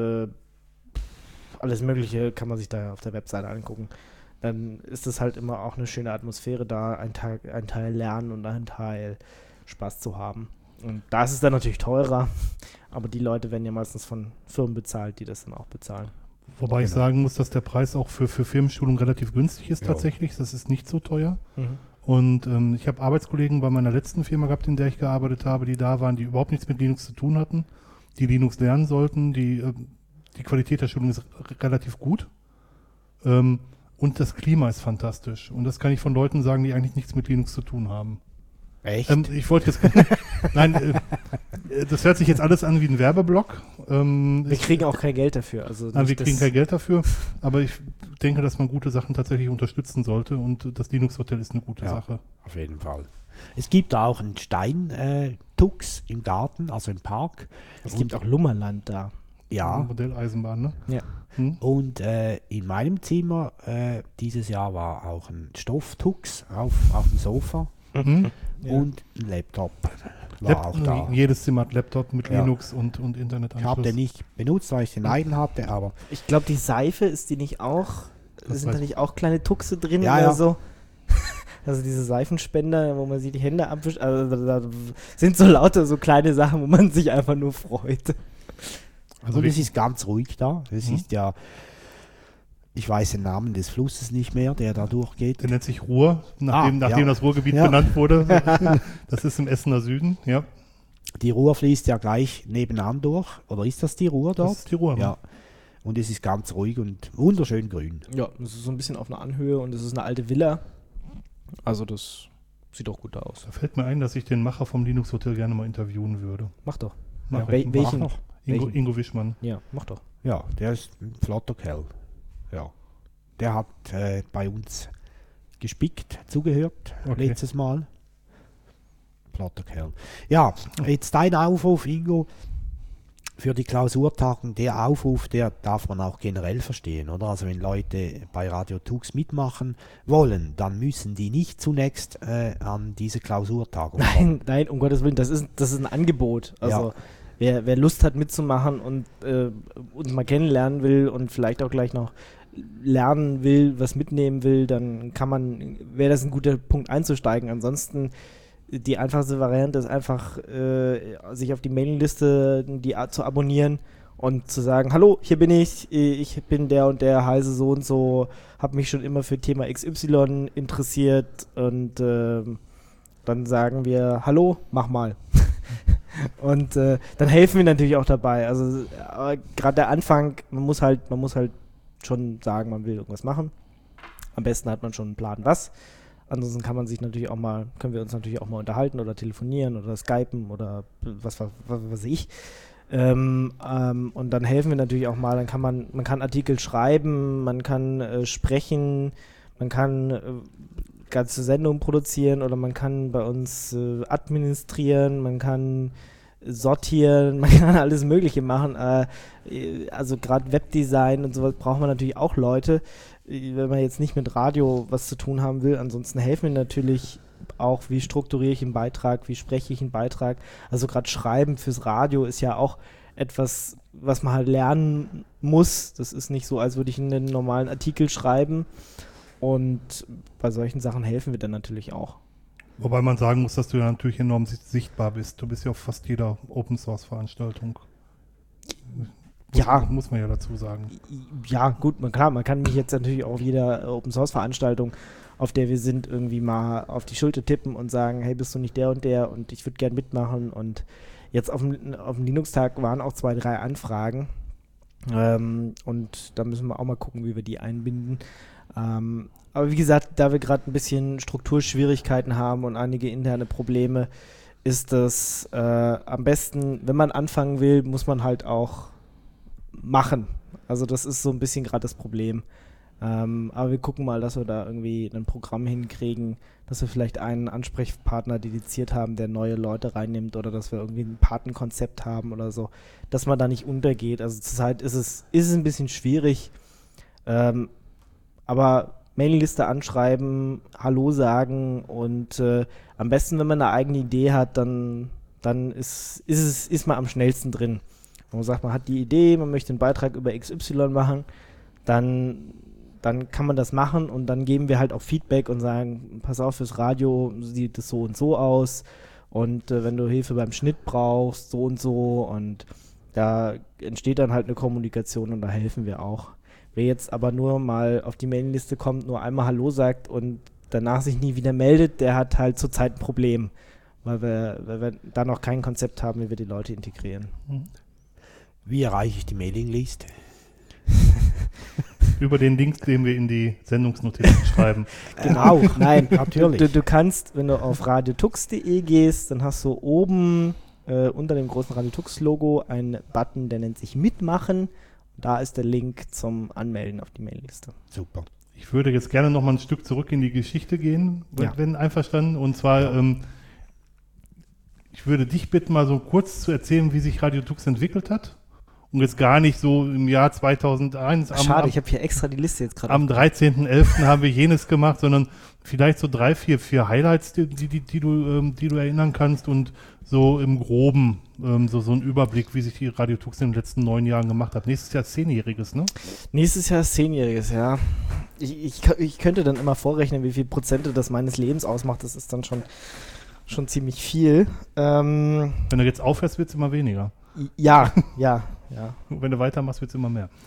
alles Mögliche kann man sich da auf der Webseite angucken. Dann ist es halt immer auch eine schöne Atmosphäre da, ein Teil lernen und ein Teil Spaß zu haben. Und da ist es dann natürlich teurer, aber die Leute werden ja meistens von Firmen bezahlt, die das dann auch bezahlen. Wobei ich sagen muss, dass der Preis auch für Firmenschulung relativ günstig ist tatsächlich. Das ist nicht so teuer. Mhm. Und ich habe Arbeitskollegen bei meiner letzten Firma gehabt, in der ich gearbeitet habe, die da waren, die überhaupt nichts mit Linux zu tun hatten, die Linux lernen sollten. Die Qualität der Schulung ist relativ gut. Und das Klima ist fantastisch. Und das kann ich von Leuten sagen, die eigentlich nichts mit Linux zu tun haben. Echt? Ich wollte jetzt... Nein, das hört sich jetzt alles an wie ein Werbeblock. Wir kriegen auch kein Geld dafür. Also wir kriegen kein Geld dafür, aber ich denke, dass man gute Sachen tatsächlich unterstützen sollte und das Linux-Hotel ist eine gute Sache. Auf jeden Fall. Es gibt da auch einen Steintux im Garten, also im Park. Es gibt auch Lummerland da. Ja. Modelleisenbahn, ne? Ja. Und in meinem Zimmer dieses Jahr war auch ein Stofftux auf dem Sofa. Mhm. Und ein Laptop war auch da. Jedes Zimmer hat Laptop mit Linux und Internetanschluss. Ich habe den nicht benutzt, weil ich den Leiden hatte, aber... Ich glaube, die Seife, ist die nicht auch... Sind da nicht auch kleine Tuxe drin ja, oder so? Also diese Seifenspender, wo man sich die Hände abwischt, also da sind so lauter so kleine Sachen, wo man sich einfach nur freut. Also das ist ganz ruhig da. Das ist ja... Ich weiß den Namen des Flusses nicht mehr, der da durchgeht. Der nennt sich Ruhr, nachdem das Ruhrgebiet benannt wurde. Das ist im Essener Süden, ja. Die Ruhr fließt ja gleich nebenan durch. Oder ist das die Ruhr dort? Das ist die Ruhr. Ja. Und es ist ganz ruhig und wunderschön grün. Ja, es ist so ein bisschen auf einer Anhöhe und es ist eine alte Villa. Also das sieht auch gut aus. Da fällt mir ein, dass ich den Macher vom Linux Hotel gerne mal interviewen würde. Mach doch. Welchen? Ingo Wischmann. Ja, mach doch. Ja, der ist ein flotter Kerl. Ja, der hat bei uns gespickt, zugehört, letztes Mal. Platter Kerl. Ja, jetzt dein Aufruf, Ingo, für die Klausurtagung. Der Aufruf, der darf man auch generell verstehen, oder? Also wenn Leute bei Radio Tux mitmachen wollen, dann müssen die nicht zunächst an diese Klausurtagung kommen. Nein, um Gottes Willen, das ist ein Angebot. Also wer Lust hat mitzumachen und uns mal kennenlernen will und vielleicht auch gleich noch lernen will, was mitnehmen will, dann wäre das ein guter Punkt einzusteigen. Ansonsten die einfachste Variante ist einfach, sich auf die Mailingliste zu abonnieren und zu sagen, hallo, hier bin ich bin der und der, heiße so und so, habe mich schon immer für Thema XY interessiert und dann sagen wir, hallo, mach mal. Und dann helfen wir natürlich auch dabei. Also gerade der Anfang, man muss halt schon sagen, man will irgendwas machen. Am besten hat man schon einen Plan, was. Ansonsten können wir uns natürlich auch mal unterhalten oder telefonieren oder skypen oder was weiß ich. Und dann helfen wir natürlich auch mal. Man kann Artikel schreiben, man kann sprechen, man kann ganze Sendungen produzieren oder man kann bei uns administrieren, man kann sortieren, man kann alles Mögliche machen. Also gerade Webdesign und sowas braucht man natürlich auch Leute, wenn man jetzt nicht mit Radio was zu tun haben will. Ansonsten helfen wir natürlich auch, wie strukturiere ich einen Beitrag, wie spreche ich einen Beitrag. Also gerade Schreiben fürs Radio ist ja auch etwas, was man halt lernen muss. Das ist nicht so, als würde ich einen normalen Artikel schreiben. Und bei solchen Sachen helfen wir dann natürlich auch. Wobei man sagen muss, dass du ja natürlich enorm sichtbar bist. Du bist ja auf fast jeder Open-Source-Veranstaltung. Ja. Muss man ja dazu sagen. Ja, gut, man kann mich jetzt natürlich auch auf jeder Open-Source-Veranstaltung, auf der wir sind, irgendwie mal auf die Schulter tippen und sagen, hey, bist du nicht der und der und ich würde gern mitmachen. Und jetzt auf dem Linux-Tag waren auch 2, 3 Anfragen. Und da müssen wir auch mal gucken, wie wir die einbinden. Aber wie gesagt, da wir gerade ein bisschen Strukturschwierigkeiten haben und einige interne Probleme, ist das am besten, wenn man anfangen will, muss man halt auch machen. Also das ist so ein bisschen gerade das Problem. Aber wir gucken mal, dass wir da irgendwie ein Programm hinkriegen, dass wir vielleicht einen Ansprechpartner dediziert haben, der neue Leute reinnimmt oder dass wir irgendwie ein Patenkonzept haben oder so, dass man da nicht untergeht. Also zurzeit ist es ein bisschen schwierig, aber Mailingliste anschreiben, Hallo sagen und am besten, wenn man eine eigene Idee hat, dann ist man am schnellsten drin. Wenn man sagt, man hat die Idee, man möchte einen Beitrag über XY machen, dann kann man das machen und dann geben wir halt auch Feedback und sagen, pass auf, fürs Radio sieht es so und so aus und wenn du Hilfe beim Schnitt brauchst, so und so und da entsteht dann halt eine Kommunikation und da helfen wir auch. Wer jetzt aber nur mal auf die Mailingliste kommt, nur einmal Hallo sagt und danach sich nie wieder meldet, der hat halt zurzeit ein Problem, weil wir da noch kein Konzept haben, wie wir die Leute integrieren. Wie erreiche ich die Mailingliste? Über den Link, den wir in die Sendungsnotizen schreiben. Genau, nein, natürlich. Du kannst, wenn du auf radiotux.de gehst, dann hast du oben unter dem großen Radiotux-Logo einen Button, der nennt sich Mitmachen. Da ist der Link zum Anmelden auf die Mailingliste. Super. Ich würde jetzt gerne noch mal ein Stück zurück in die Geschichte gehen, wenn einverstanden. Und zwar, ich würde dich bitten, mal so kurz zu erzählen, wie sich Radio Tux entwickelt hat. Und jetzt gar nicht so im Jahr 2001. Schade, ich habe hier extra die Liste jetzt gerade. Am 13.11. haben wir jenes gemacht, sondern vielleicht so 3, 4 Highlights, die du erinnern kannst und so im Groben so ein Überblick, wie sich die Radio Tux in den letzten 9 Jahren gemacht hat. Nächstes Jahr 10-Jähriges, ne? Nächstes Jahr 10-Jähriges, ja. Ich könnte dann immer vorrechnen, wie viel Prozente das meines Lebens ausmacht. Das ist dann schon ziemlich viel. Wenn du jetzt aufhörst, wird es immer weniger. Ja. Wenn du weitermachst, wird es immer mehr.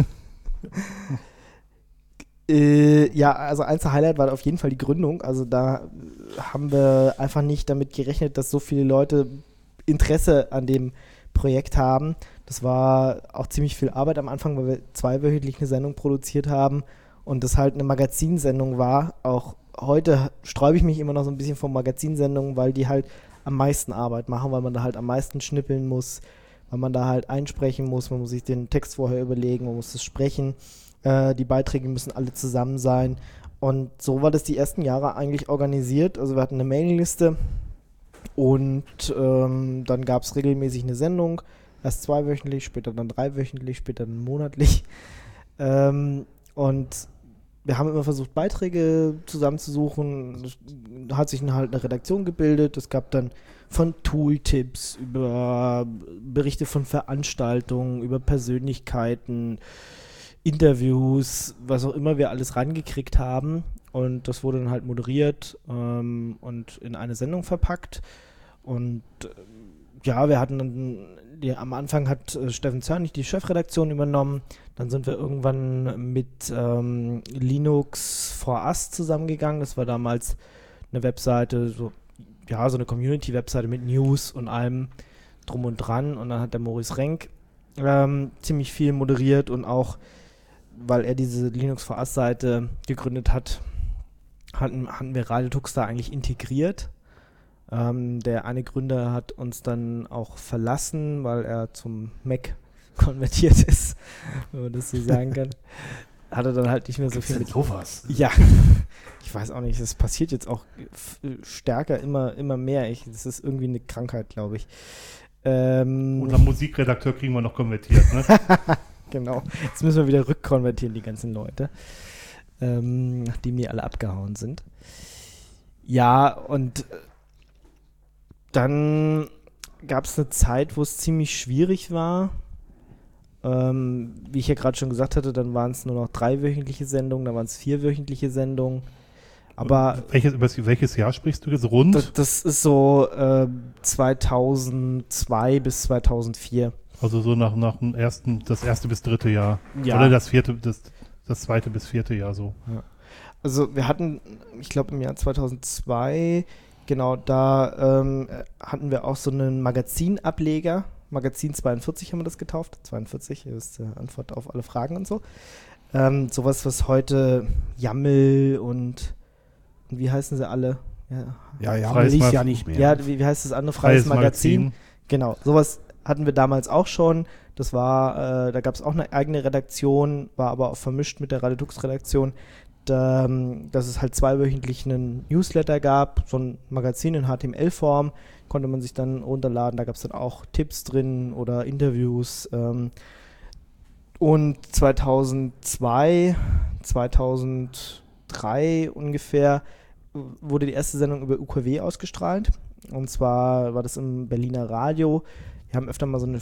Ja, also ein Highlight war auf jeden Fall die Gründung. Also da haben wir einfach nicht damit gerechnet, dass so viele Leute Interesse an dem Projekt haben. Das war auch ziemlich viel Arbeit am Anfang, weil wir 2-wöchentlich eine Sendung produziert haben und das halt eine Magazinsendung war. Auch heute sträube ich mich immer noch so ein bisschen vor Magazinsendungen, weil die halt am meisten Arbeit machen, weil man da halt am meisten schnippeln muss, weil man da halt einsprechen muss, man muss sich den Text vorher überlegen, man muss es sprechen. Die Beiträge müssen alle zusammen sein. Und so war das die ersten Jahre eigentlich organisiert. Also wir hatten eine Mailingliste und dann gab es regelmäßig eine Sendung. Erst 2-wöchentlich, später dann 3-wöchentlich, später dann monatlich. Und wir haben immer versucht, Beiträge zusammenzusuchen. Da hat sich halt eine Redaktion gebildet. Es gab dann von Tooltips über Berichte von Veranstaltungen, über Persönlichkeiten, Interviews, was auch immer wir alles rangekriegt haben. Und das wurde dann halt moderiert und in eine Sendung verpackt. Und wir hatten dann, am Anfang hat Steffen Zörnig die Chefredaktion übernommen. Dann sind wir irgendwann mit Linux for Us zusammengegangen. Das war damals eine Webseite, so eine Community-Webseite mit News und allem drum und dran. Und dann hat der Maurice Renk ziemlich viel moderiert und auch, weil er diese Linux for Us-Seite gegründet hat, hatten wir Radio Tux da eigentlich integriert. Der eine Gründer hat uns dann auch verlassen, weil er zum Mac konvertiert ist, wenn man das so sagen kann. hatte dann halt nicht mehr so viel mit sowas? Ja, ich weiß auch nicht, das passiert jetzt auch stärker, immer mehr. Das ist irgendwie eine Krankheit, glaube ich. Unser Musikredakteur kriegen wir noch konvertiert, ne? Genau, jetzt müssen wir wieder rückkonvertieren, die ganzen Leute, nachdem die alle abgehauen sind. Ja, und dann gab es eine Zeit, wo es ziemlich schwierig war. Wie ich ja gerade schon gesagt hatte, dann waren es nur noch 3 wöchentliche Sendungen, dann waren es 4 wöchentliche Sendungen. Aber welches Jahr sprichst du jetzt? Rund? Das ist so 2002 bis 2004. Also so nach dem das erste bis dritte Jahr. Ja. Oder das zweite bis vierte Jahr so. Ja. Also wir hatten, ich glaube im Jahr 2002, genau, da hatten wir auch so einen Magazinableger. Magazin 42 haben wir das getauft. 42 ist Antwort auf alle Fragen und so. Sowas, was heute Jammel und wie heißen sie alle? Ja, Jammel ist ja nicht mehr. Ja, wie heißt das andere? Freies Magazin. Genau, sowas hatten wir damals auch schon. Das war, da gab es auch eine eigene Redaktion, war aber auch vermischt mit der Radio-Tux-Redaktion, dass es halt 2-wöchentlich einen Newsletter gab, so ein Magazin in HTML-Form, konnte man sich dann runterladen, da gab es dann auch Tipps drin oder Interviews. Und 2002, 2003 ungefähr wurde die erste Sendung über UKW ausgestrahlt. Und zwar war das im Berliner Radio. Wir haben öfter mal so eine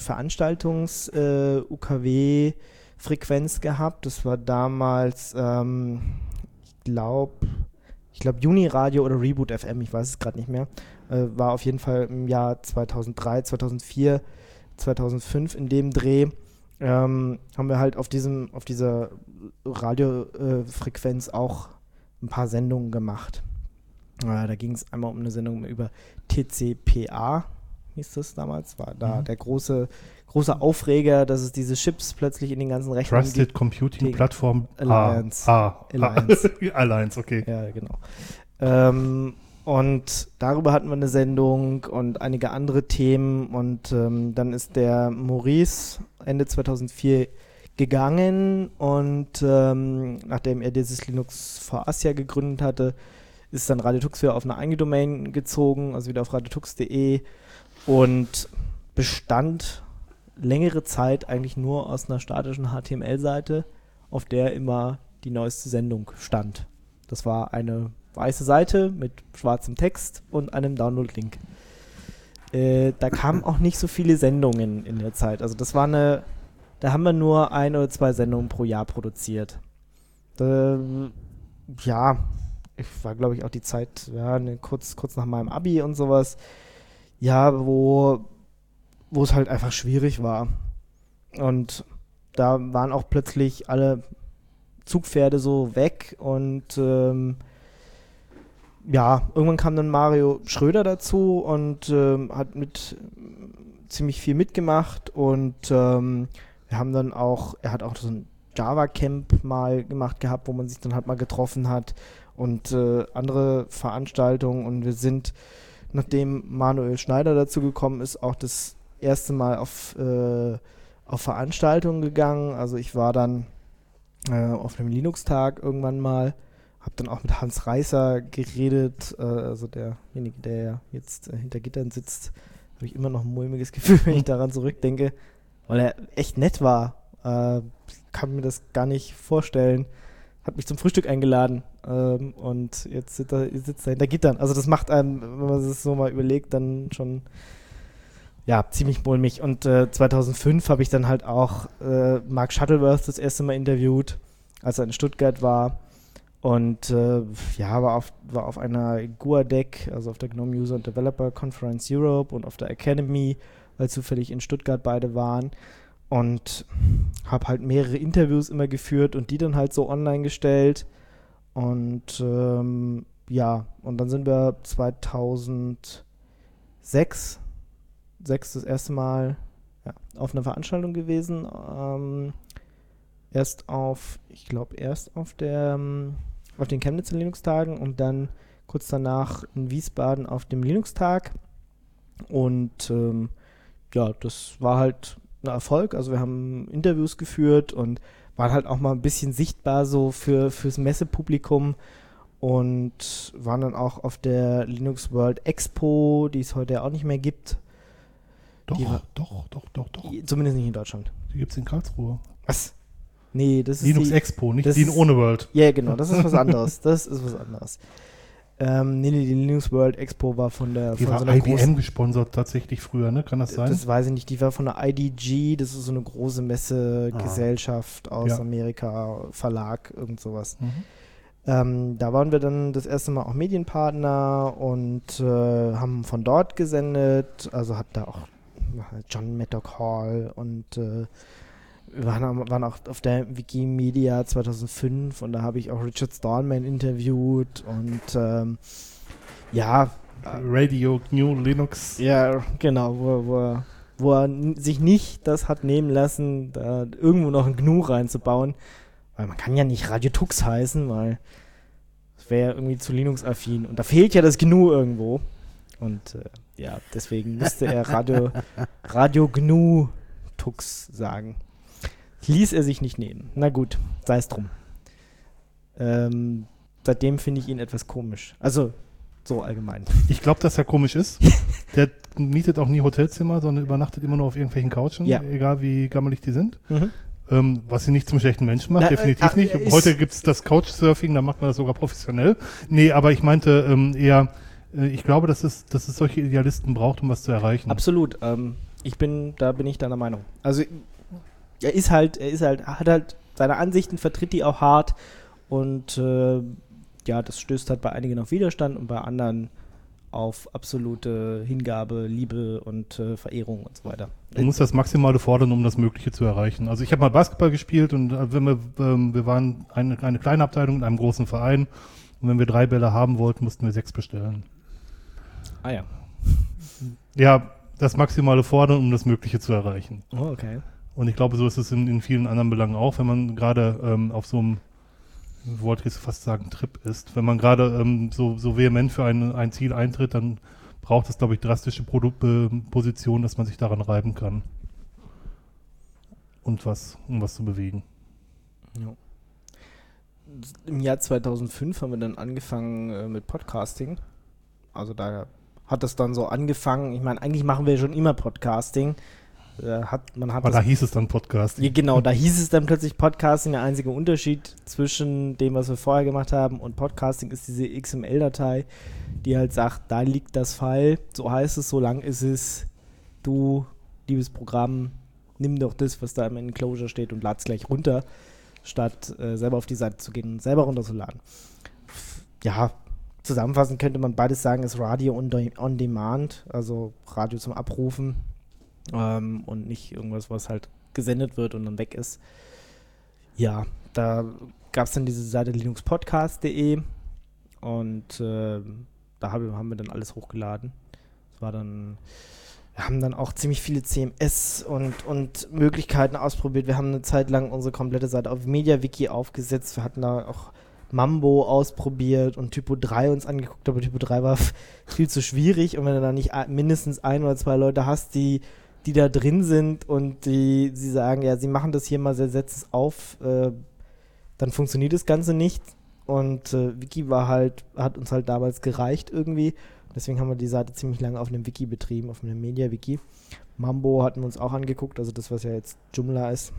Veranstaltungs-UKW-Frequenz gehabt. Das war damals, ich glaube Uniradio oder Reboot FM, ich weiß es gerade nicht mehr. War auf jeden Fall im Jahr 2003, 2004, 2005 in dem Dreh. Haben wir halt auf dieser Radiofrequenz auch ein paar Sendungen gemacht. Da ging es einmal um eine Sendung über TCPA, hieß das damals, war da der große Aufreger, dass es diese Chips plötzlich in den ganzen Rechnern Trusted gibt. Computing Platform Alliance. Alliance, okay. Ja, genau. Und darüber hatten wir eine Sendung und einige andere Themen und dann ist der Maurice Ende 2004 gegangen und nachdem er dieses Linux for Asia gegründet hatte, ist dann Radio Tux wieder auf eine eigene Domain gezogen, also wieder auf radiotux.de und bestand längere Zeit eigentlich nur aus einer statischen HTML-Seite, auf der immer die neueste Sendung stand. Das war eine weiße Seite mit schwarzem Text und einem Download-Link. Da kamen auch nicht so viele Sendungen in der Zeit. Also da haben wir nur 1 oder 2 Sendungen pro Jahr produziert. Ich war, glaube ich, auch die Zeit, kurz nach meinem Abi und sowas, wo es halt einfach schwierig war. Und da waren auch plötzlich alle Zugpferde so weg und irgendwann kam dann Mario Schröder dazu und hat ziemlich viel mitgemacht und wir haben dann auch, er hat auch so ein Java-Camp mal gemacht gehabt, wo man sich dann halt mal getroffen hat und andere Veranstaltungen und wir sind, nachdem Manuel Schneider dazu gekommen ist, auch das erste Mal auf Veranstaltungen gegangen. Also ich war dann auf einem Linux-Tag irgendwann mal, habe dann auch mit Hans Reißer geredet, also derjenige, der jetzt hinter Gittern sitzt, habe ich immer noch ein mulmiges Gefühl, wenn ich daran zurückdenke, weil er echt nett war. Kann mir das gar nicht vorstellen. Hat mich zum Frühstück eingeladen und jetzt sitzt er hinter Gittern. Also das macht einem, wenn man es so mal überlegt, dann schon ziemlich mulmig. Und 2005 habe ich dann halt auch Mark Shuttleworth das erste Mal interviewt, als er in Stuttgart war. Und war auf einer GUADEC, also auf der GNOME User and Developer Conference Europe und auf der Academy, weil zufällig in Stuttgart beide waren. Und habe halt mehrere Interviews immer geführt und die dann halt so online gestellt. Und und dann sind wir 2006 das erste Mal auf einer Veranstaltung gewesen. Erst auf den Chemnitzer Linux-Tagen und dann kurz danach in Wiesbaden auf dem Linux-Tag. Und das war halt ein Erfolg. Also wir haben Interviews geführt und waren halt auch mal ein bisschen sichtbar so fürs Messepublikum und waren dann auch auf der Linux World Expo, die es heute auch nicht mehr gibt. Doch. Zumindest nicht in Deutschland. Die gibt es in Karlsruhe. Was? Nee, das ist Linux Expo, nicht die in ist, ohne World. Ja, genau, das ist was anderes. Nee, die Linux World Expo war von der... Die von war so einer IBM gesponsert tatsächlich früher, ne? Kann das sein? Das weiß ich nicht. Die war von der IDG, das ist so eine große Messegesellschaft aus Amerika, Verlag, irgend sowas. Da waren wir dann das erste Mal auch Medienpartner und haben von dort gesendet. Also hat da auch John Maddock Hall und wir waren auch auf der Wikimedia 2005 und da habe ich auch Richard Stallman interviewt und Radio GNU Linux. Ja, genau, wo er sich nicht das hat nehmen lassen, da irgendwo noch ein GNU reinzubauen, weil man kann ja nicht Radio Tux heißen, weil es wäre ja irgendwie zu Linux-affin und da fehlt ja das GNU irgendwo und deswegen musste er Radio GNU Tux sagen. Ließ er sich nicht nehmen. Na gut, sei es drum. Seitdem finde ich ihn etwas komisch. Also, so allgemein. Ich glaube, dass er komisch ist. Der mietet auch nie Hotelzimmer, sondern übernachtet immer nur auf irgendwelchen Couchen, egal wie gammelig die sind. Was sie nicht zum schlechten Menschen macht, definitiv nicht. Heute gibt es das Couchsurfing, da macht man das sogar professionell. Nee, aber ich meinte eher, ich glaube, dass es solche Idealisten braucht, um was zu erreichen. Absolut. Da bin ich deiner Meinung. Also, hat halt seine Ansichten, vertritt die auch hart und das stößt halt bei einigen auf Widerstand und bei anderen auf absolute Hingabe, Liebe und Verehrung und so weiter. Du musst das Maximale fordern, um das Mögliche zu erreichen. Also ich habe mal Basketball gespielt und wir waren eine kleine Abteilung in einem großen Verein und wenn wir 3 Bälle haben wollten, mussten wir 6 bestellen. Ah ja. Ja, das Maximale fordern, um das Mögliche zu erreichen. Oh, okay. Und ich glaube, so ist es in vielen anderen Belangen auch, wenn man gerade auf so einem, wollte ich jetzt fast sagen, Trip ist. Wenn man gerade so vehement für ein Ziel eintritt, dann braucht es, glaube ich, drastische Positionen, dass man sich daran reiben kann. Um was zu bewegen. Ja. Im Jahr 2005 haben wir dann angefangen mit Podcasting. Also da hat das dann so angefangen. Ich meine, eigentlich machen wir schon immer Podcasting. Aber da hieß es dann Podcasting. Ja, genau, da hieß es dann plötzlich Podcasting. Der einzige Unterschied zwischen dem, was wir vorher gemacht haben und Podcasting ist diese XML-Datei, die halt sagt, da liegt das File, so heißt es, so lang ist es. Du, liebes Programm, nimm doch das, was da im Enclosure steht und lad's gleich runter, statt selber auf die Seite zu gehen und selber runterzuladen. Ja, zusammenfassend könnte man beides sagen, ist Radio on Demand, also Radio zum Abrufen. Und nicht irgendwas, was halt gesendet wird und dann weg ist. Ja, da gab es dann diese Seite linuxpodcast.de und da haben wir dann alles hochgeladen. Das war dann, wir haben dann auch ziemlich viele CMS und Möglichkeiten ausprobiert. Wir haben eine Zeit lang unsere komplette Seite auf MediaWiki aufgesetzt. Wir hatten da auch Mambo ausprobiert und Typo 3 uns angeguckt, aber Typo 3 war viel zu schwierig und wenn du da nicht mindestens 1 oder 2 Leute hast, die da drin sind und sie sagen, ja, sie machen das hier mal, sie setzen es auf, dann funktioniert das Ganze nicht. Und Wiki hat uns halt damals gereicht irgendwie. Deswegen haben wir die Seite ziemlich lange auf einem Wiki betrieben, auf einem Media-Wiki. Mambo hatten wir uns auch angeguckt, also das, was ja jetzt Joomla ist.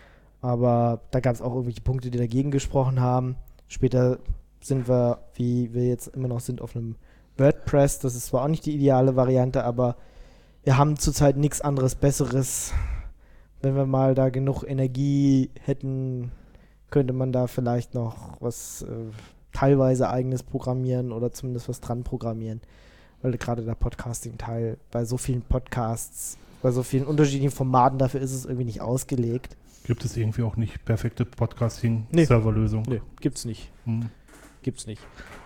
Aber da gab es auch irgendwelche Punkte, die dagegen gesprochen haben. Später sind wir, wie wir jetzt immer noch sind, auf einem WordPress. Das ist zwar auch nicht die ideale Variante, aber wir haben zurzeit nichts anderes Besseres. Wenn wir mal da genug Energie hätten, könnte man da vielleicht noch was teilweise eigenes programmieren oder zumindest was dran programmieren. Weil gerade der Podcasting-Teil bei so vielen Podcasts, bei so vielen unterschiedlichen Formaten, dafür ist es irgendwie nicht ausgelegt. Gibt es irgendwie auch nicht perfekte Podcasting-Serverlösung? Nee, gibt's nicht. Gibt's nicht.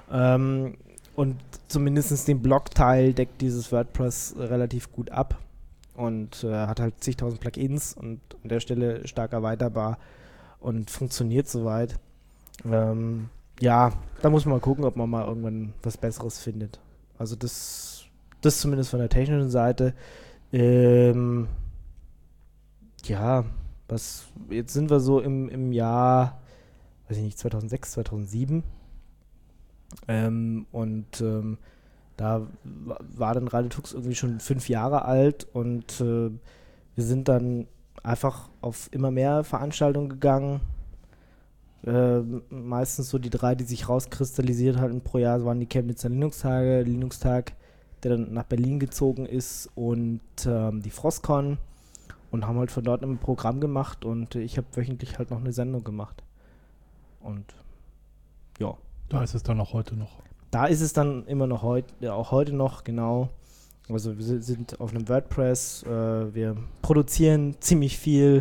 Und zumindest den Blog-Teil deckt dieses WordPress relativ gut ab und hat halt zigtausend Plugins und an der Stelle stark erweiterbar und funktioniert soweit. Ja, da muss man mal gucken, ob man mal irgendwann was Besseres findet. Also das zumindest von der technischen Seite. Ja, Jetzt sind wir so im Jahr, weiß ich nicht, 2006, 2007. Da war dann Radio Tux irgendwie schon 5 Jahre alt und wir sind dann einfach auf immer mehr Veranstaltungen gegangen. Meistens so die 3, die sich rauskristallisiert hatten pro Jahr, waren die Chemnitzer Linux-Tage, Linux-Tag, der dann nach Berlin gezogen ist, und die Frostcon, und haben halt von dort ein Programm gemacht, und ich habe wöchentlich halt noch eine Sendung gemacht. Und ja. Da ist es dann auch heute noch. Da ist es dann immer noch auch heute noch, genau. Also wir sind auf einem WordPress, wir produzieren ziemlich viel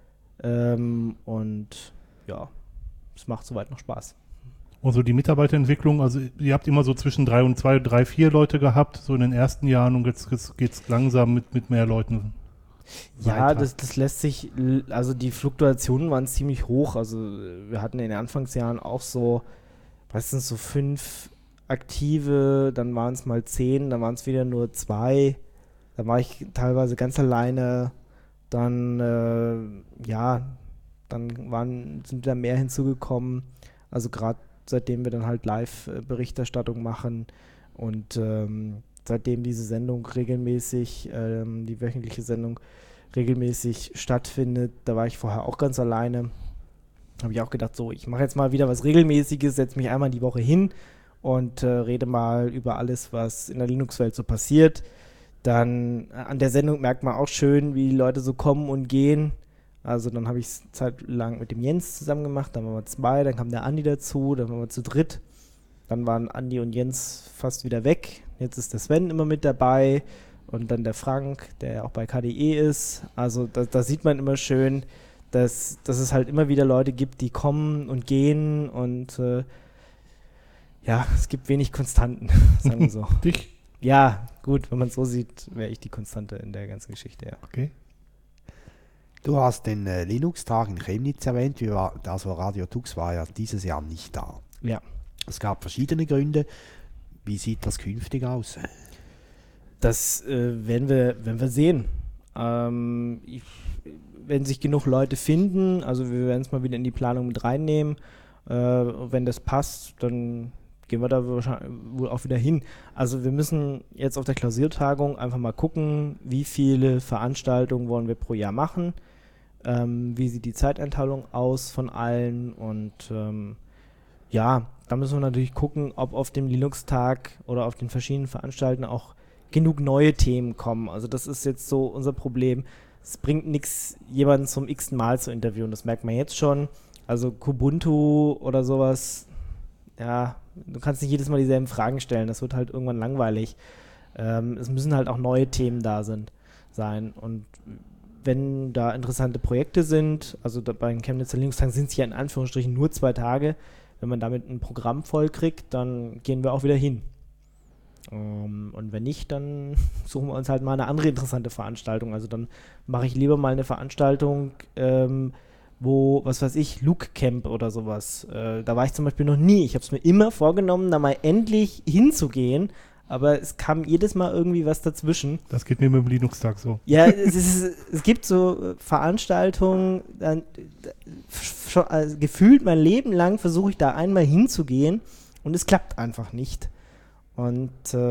und ja, es macht soweit noch Spaß. Also die Mitarbeiterentwicklung, also ihr habt immer so zwischen 3 und 2, 3, 4 Leute gehabt, so in den ersten Jahren, und jetzt geht es langsam mit mehr Leuten Ja, weiter. das lässt sich, also die Fluktuationen waren ziemlich hoch. Also wir hatten in den Anfangsjahren auch so, meistens so 5 Aktive, dann waren es mal 10, dann waren es wieder nur 2, dann war ich teilweise ganz alleine, dann sind wieder mehr hinzugekommen, also gerade seitdem wir dann halt Live-Berichterstattung machen und seitdem diese Sendung regelmäßig, die wöchentliche Sendung regelmäßig stattfindet, da war ich vorher auch ganz alleine, habe ich auch gedacht, so, ich mache jetzt mal wieder was Regelmäßiges, setze mich einmal die Woche hin und rede mal über alles, was in der Linux-Welt so passiert. Dann an der Sendung merkt man auch schön, wie die Leute so kommen und gehen. Also dann habe ich es zeitlang mit dem Jens zusammen gemacht, dann waren wir 2, dann kam der Andi dazu, dann waren wir zu dritt. Dann waren Andi und Jens fast wieder weg. Jetzt ist der Sven immer mit dabei und dann der Frank, der ja auch bei KDE ist. Also da sieht man immer schön, dass es halt immer wieder Leute gibt, die kommen und gehen, und es gibt wenig Konstanten, sagen wir so. Dich? Ja, gut, wenn man es so sieht, wäre ich die Konstante in der ganzen Geschichte, ja. Okay. Du hast den Linux-Tag in Chemnitz erwähnt, also Radio Tux war ja dieses Jahr nicht da. Ja. Es gab verschiedene Gründe. Wie sieht das künftig aus? Das werden wir sehen. Wenn sich genug Leute finden, also wir werden es mal wieder in die Planung mit reinnehmen. Wenn das passt, dann gehen wir da wahrscheinlich wohl auch wieder hin. Also wir müssen jetzt auf der Klausurtagung einfach mal gucken, wie viele Veranstaltungen wollen wir pro Jahr machen, wie sieht die Zeiteinteilung aus von allen, und da müssen wir natürlich gucken, ob auf dem Linux-Tag oder auf den verschiedenen Veranstaltungen auch genug neue Themen kommen. Also das ist jetzt so unser Problem. Es bringt nichts, jemanden zum x-ten Mal zu interviewen, das merkt man jetzt schon. Also Kubuntu oder sowas, ja, du kannst nicht jedes Mal dieselben Fragen stellen, das wird halt irgendwann langweilig. Es müssen halt auch neue Themen da sein, und wenn da interessante Projekte sind, also bei den Chemnitzer Linux-Tagen sind es ja in Anführungsstrichen nur 2 Tage, wenn man damit ein Programm voll kriegt, dann gehen wir auch wieder hin. Und wenn nicht, dann suchen wir uns halt mal eine andere interessante Veranstaltung. Also dann mache ich lieber mal eine Veranstaltung, wo, was weiß ich, Luke Camp oder sowas. Da war ich zum Beispiel noch nie. Ich habe es mir immer vorgenommen, da mal endlich hinzugehen, aber es kam jedes Mal irgendwie was dazwischen. Das geht mir mit dem Linux-Tag so. Ja, es gibt so Veranstaltungen, also gefühlt mein Leben lang versuche ich da einmal hinzugehen und es klappt einfach nicht. Und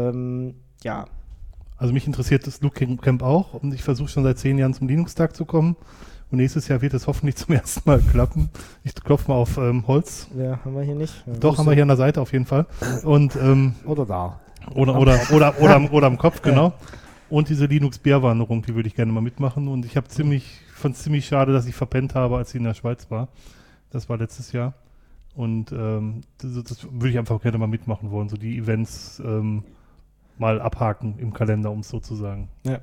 Also mich interessiert das Luke Camp auch, und ich versuche schon seit 10 Jahren zum Linux-Tag zu kommen. Und nächstes Jahr wird es hoffentlich zum ersten Mal klappen. Ich klopfe mal auf Holz. Ja, haben wir hier nicht. Ja, doch, haben wir hier an der Seite auf jeden Fall. Und, Oder da. Oder am Kopf, genau. Und diese Linux-Bärwanderung, die würde ich gerne mal mitmachen. Und ich fand es ziemlich schade, dass ich verpennt habe, als ich in der Schweiz war. Das war letztes Jahr. Und das würde ich einfach gerne mal mitmachen wollen. So die Events mal abhaken im Kalender, um es so zu sagen. Ja.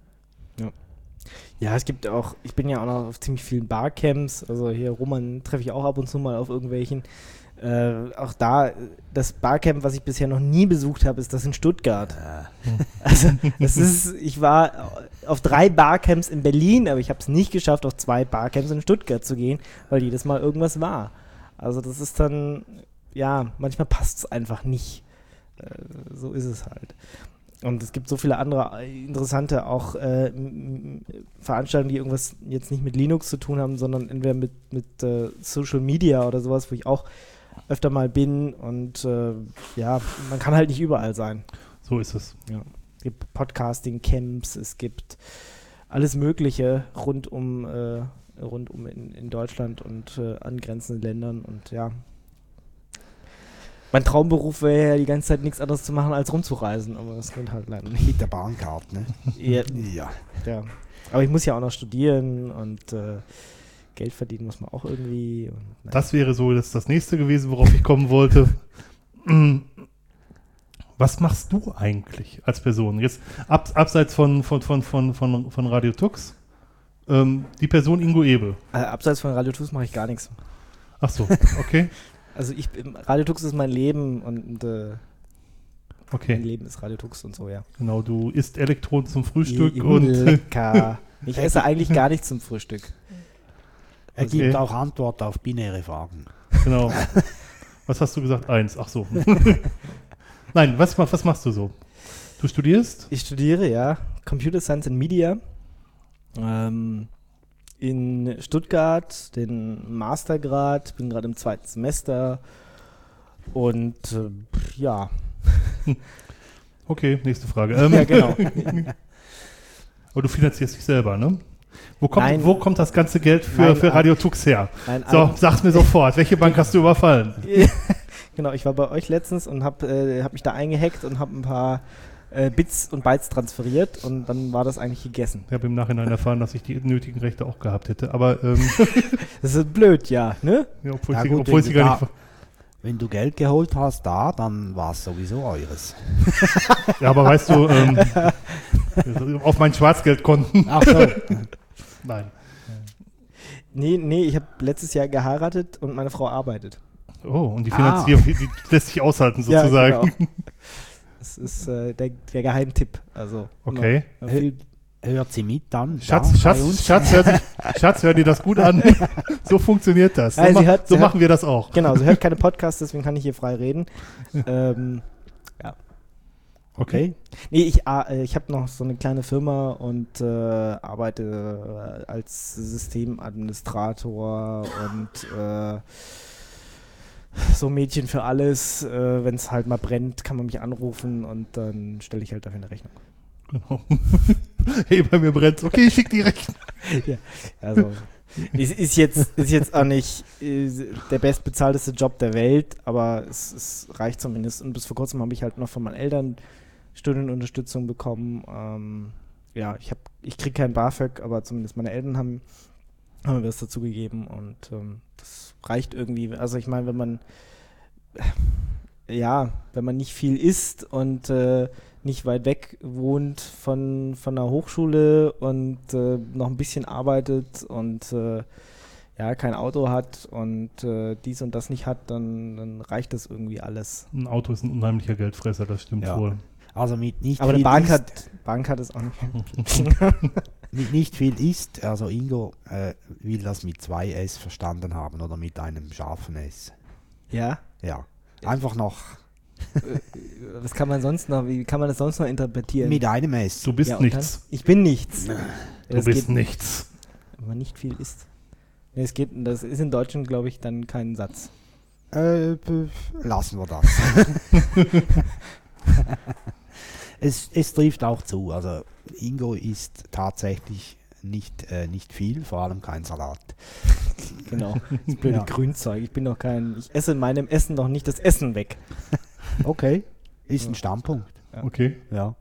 Ja, es gibt auch, ich bin ja auch noch auf ziemlich vielen Barcamps, also hier Roman treffe ich auch ab und zu mal auf irgendwelchen. Auch da, das Barcamp, was ich bisher noch nie besucht habe, ist das in Stuttgart. Also ich war auf 3 Barcamps in Berlin, aber ich habe es nicht geschafft, auf 2 Barcamps in Stuttgart zu gehen, weil jedes Mal irgendwas war. Also das ist dann, ja, manchmal passt es einfach nicht. So ist es halt. Und es gibt so viele andere interessante auch Veranstaltungen, die irgendwas jetzt nicht mit Linux zu tun haben, sondern entweder mit Social Media oder sowas, wo ich auch öfter mal bin. Und man kann halt nicht überall sein. So ist es. Ja. Es gibt Podcasting-Camps, es gibt alles Mögliche rund um in Deutschland und angrenzenden Ländern. Und ja, mein Traumberuf wäre ja die ganze Zeit nichts anderes zu machen, als rumzureisen, aber das geht halt leider nicht. Mit der Bahncard, ne? Ja. Ja. Aber ich muss ja auch noch studieren und Geld verdienen muss man auch irgendwie. Und, Das wäre so das nächste gewesen, worauf ich kommen wollte. Was machst du eigentlich als Person? Jetzt abseits von Radio Tux, die Person Ingo Ebel. Abseits von Radio Tux mache ich gar nichts. Ach so, okay. Also Radio Tux ist mein Leben und Okay. mein Leben ist Radio Tux und so, ja. Genau, du isst Elektronen zum Frühstück Lecker. Ich esse eigentlich gar nichts zum Frühstück. Er gibt auch Antwort auf binäre Fragen. Genau. Was hast du gesagt? 1. Ach so. Nein, was machst du so? Du studierst? Ich studiere, ja, Computer Science and Media in Stuttgart, den Mastergrad, bin gerade im 2. Semester und ja. Okay, nächste Frage. Ja, genau. Aber du finanzierst dich selber, ne? Wo kommt das ganze Geld Nein, für Radio Tux her? Nein, So, sag's mir sofort. Welche Bank hast du überfallen? Genau, ich war bei euch letztens und hab mich da eingehackt und habe ein paar Bits und Bytes transferiert und dann war das eigentlich gegessen. Ich habe im Nachhinein erfahren, dass ich die nötigen Rechte auch gehabt hätte, aber Das ist blöd, ja, ne? ja, Ja, obwohl sie gar nicht. Wenn du Geld geholt hast dann war es sowieso eures. Ja, aber weißt du, auf meinen Schwarzgeldkonten. Ach so. Nein. Nee, ich habe letztes Jahr geheiratet und meine Frau arbeitet. Oh, und die Finanzierung, die lässt sich aushalten sozusagen. Ja, genau. Das ist der Geheimtipp. Also, Okay. Hört sie mit dann? Schatz, hör dir das gut an. So funktioniert das. So, Ja, machen wir das auch. Genau, sie hört keine Podcasts, deswegen kann ich hier frei reden. Ja. Okay. Nee, ich habe noch so eine kleine Firma und arbeite als Systemadministrator und so Mädchen für alles. Wenn es halt mal brennt, kann man mich anrufen und dann stelle ich halt dafür eine Rechnung. Genau. Hey, bei mir brennt's. Okay, ich schick die Rechnung. Ja, also es ist jetzt auch nicht der bestbezahlteste Job der Welt, aber es reicht zumindest. Und bis vor kurzem habe ich halt noch von meinen Eltern Studienunterstützung bekommen. Ja, ich kriege kein BAföG, aber zumindest meine Eltern haben mir das dazu gegeben und das reicht irgendwie. Also ich meine, wenn man nicht viel isst und nicht weit weg wohnt von einer Hochschule und noch ein bisschen arbeitet und kein Auto hat und dies und das nicht hat, dann reicht das irgendwie alles. Ein Auto ist ein unheimlicher Geldfresser, das stimmt wohl. Also mit nicht Aber viel eine Bahncard ist auch nicht. mit nicht viel ist, also Ingo will das mit 2 S verstanden haben oder mit einem scharfen S. Ja? Ja. Einfach noch Was kann man sonst noch, wie kann man das sonst noch interpretieren? mit einem S. Du bist Ja, und nichts. dann? Ich bin nichts. Du bist nichts. Wenn man nicht viel isst. Nee, das ist in Deutschland, glaube ich, dann kein Satz. Lassen wir das. Es trifft auch zu. Also Ingo isst tatsächlich nicht viel, vor allem kein Salat. Genau. Das blöde Ja. Grünzeug. Ich esse in meinem Essen doch nicht das Essen weg. Okay, ist ein Standpunkt. Ja. Okay. Ja.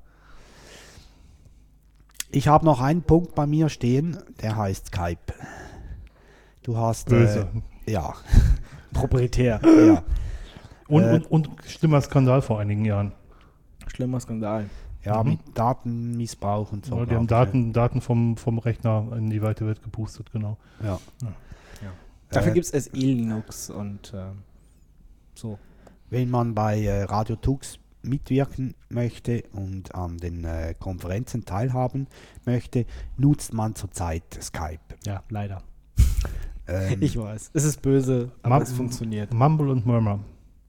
Ich habe noch einen Punkt bei mir stehen, der heißt Skype. Du hast Böse. ja. Proprietär. Ja. Und schlimmer Skandal vor einigen Jahren. Schlimmer Skandal. Ja, Mhm. mit Datenmissbrauch und so. Ja, die haben glaub ich, Daten vom Rechner in die weite Welt gepustet, genau. Ja. Dafür Äh, gibt es SE Linux und so. Wenn man bei Radio Tux mitwirken möchte und an den Konferenzen teilhaben möchte, nutzt man zurzeit Skype. Ja, leider. Ähm, Ich weiß. Es ist böse, aber es funktioniert. Mumble und Murmur.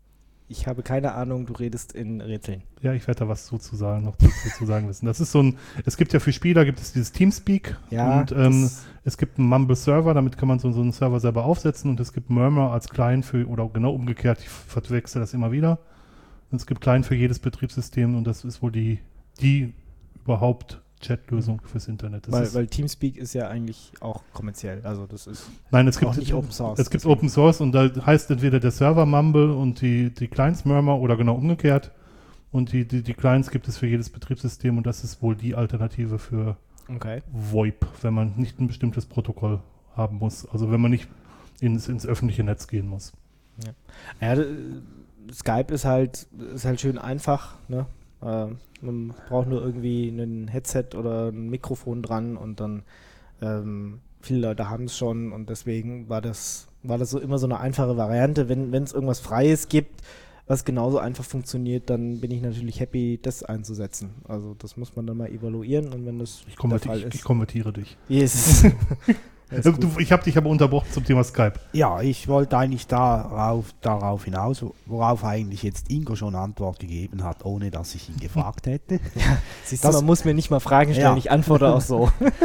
Ich habe keine Ahnung, du redest in Rätseln. Ja, ich werde da was zu sagen wissen. Das ist es gibt ja für Spieler, gibt es dieses Teamspeak und es gibt einen Mumble-Server, damit kann man so einen Server selber aufsetzen und es gibt Murmur als Client oder genau umgekehrt, ich verwechsel das immer wieder. Und es gibt Client für jedes Betriebssystem und das ist wohl die überhaupt Chat-Lösung fürs Internet. Weil Teamspeak ist ja eigentlich auch kommerziell, also das ist es gibt auch nicht Open Source. Es gibt Open Source und da heißt entweder der Server Mumble und die Clients Murmur oder genau umgekehrt und die Clients gibt es für jedes Betriebssystem und das ist wohl die Alternative für VoIP, wenn man nicht ein bestimmtes Protokoll haben muss, also wenn man nicht ins öffentliche Netz gehen muss. Ja, Skype ist halt schön einfach, ne? Man braucht nur irgendwie ein Headset oder ein Mikrofon dran und dann viele Leute haben es schon und deswegen war das so immer so eine einfache Variante. Wenn es irgendwas Freies gibt, was genauso einfach funktioniert, dann bin ich natürlich happy, das einzusetzen. Also das muss man dann mal evaluieren und wenn das der Fall ist. Ich konvertiere dich. Yes. Ich habe dich aber unterbrochen zum Thema Skype. Ja, ich wollte eigentlich darauf hinaus, worauf eigentlich jetzt Ingo schon Antwort gegeben hat, ohne dass ich ihn gefragt hätte. Siehst du, man muss mir nicht mal Fragen stellen, ich antworte auch so.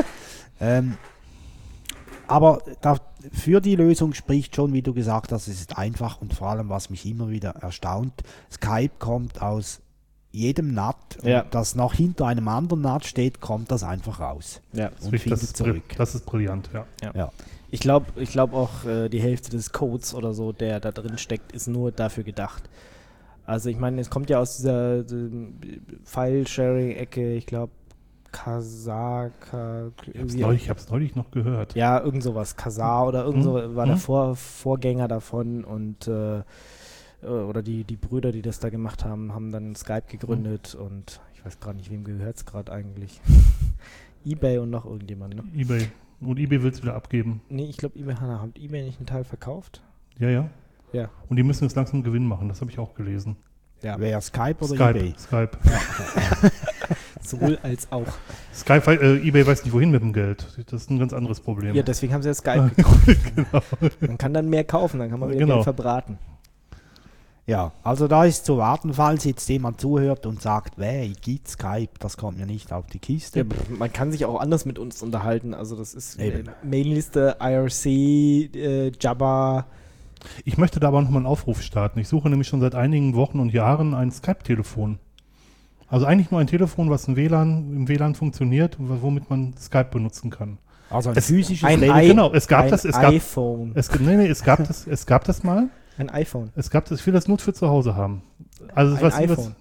Aber für die Lösung spricht schon, wie du gesagt hast, es ist einfach und vor allem, was mich immer wieder erstaunt, Skype kommt aus jedem NAT, das noch hinter einem anderen NAT steht, kommt das einfach raus. Ja, und findet zurück. Das ist brillant, ja. Ich glaube auch, die Hälfte des Codes oder so, der da drin steckt, ist nur dafür gedacht. Also ich meine, es kommt ja aus dieser File-Sharing-Ecke, ich glaube, Kazaa. Ich habe es neulich noch gehört. Ja, irgend sowas. Kazaa oder irgend so war der Vorgänger davon und oder die Brüder, die das da gemacht haben, haben dann Skype gegründet und ich weiß gerade nicht, wem gehört es gerade eigentlich. eBay und noch irgendjemand, ne? eBay. Und eBay will es wieder abgeben. Nee, ich glaube, hat eBay nicht einen Teil verkauft? Ja. Ja. Und die müssen jetzt langsam Gewinn machen, das habe ich auch gelesen. Ja. Wer, Skype oder eBay? Skype. Sowohl als auch. eBay weiß nicht, wohin mit dem Geld. Das ist ein ganz anderes Problem. Ja, deswegen haben sie ja Skype gekauft. Genau. Man kann dann mehr kaufen, dann kann man wieder Geld verbraten. Ja, also da ist zu warten, falls jetzt jemand zuhört und sagt, geht Skype, das kommt mir nicht auf die Kiste. Ja, man kann sich auch anders mit uns unterhalten, also das ist Mailingliste, IRC, Jabba. Ich möchte da aber nochmal einen Aufruf starten. Ich suche nämlich schon seit einigen Wochen und Jahren ein Skype-Telefon. Also eigentlich nur ein Telefon, was im WLAN funktioniert und womit man Skype benutzen kann. Also ein physisches Telefon. Genau, es gab iPhone. Es gab das mal. Ein iPhone. Ich will das nur für zu Hause haben. Also ein iPhone.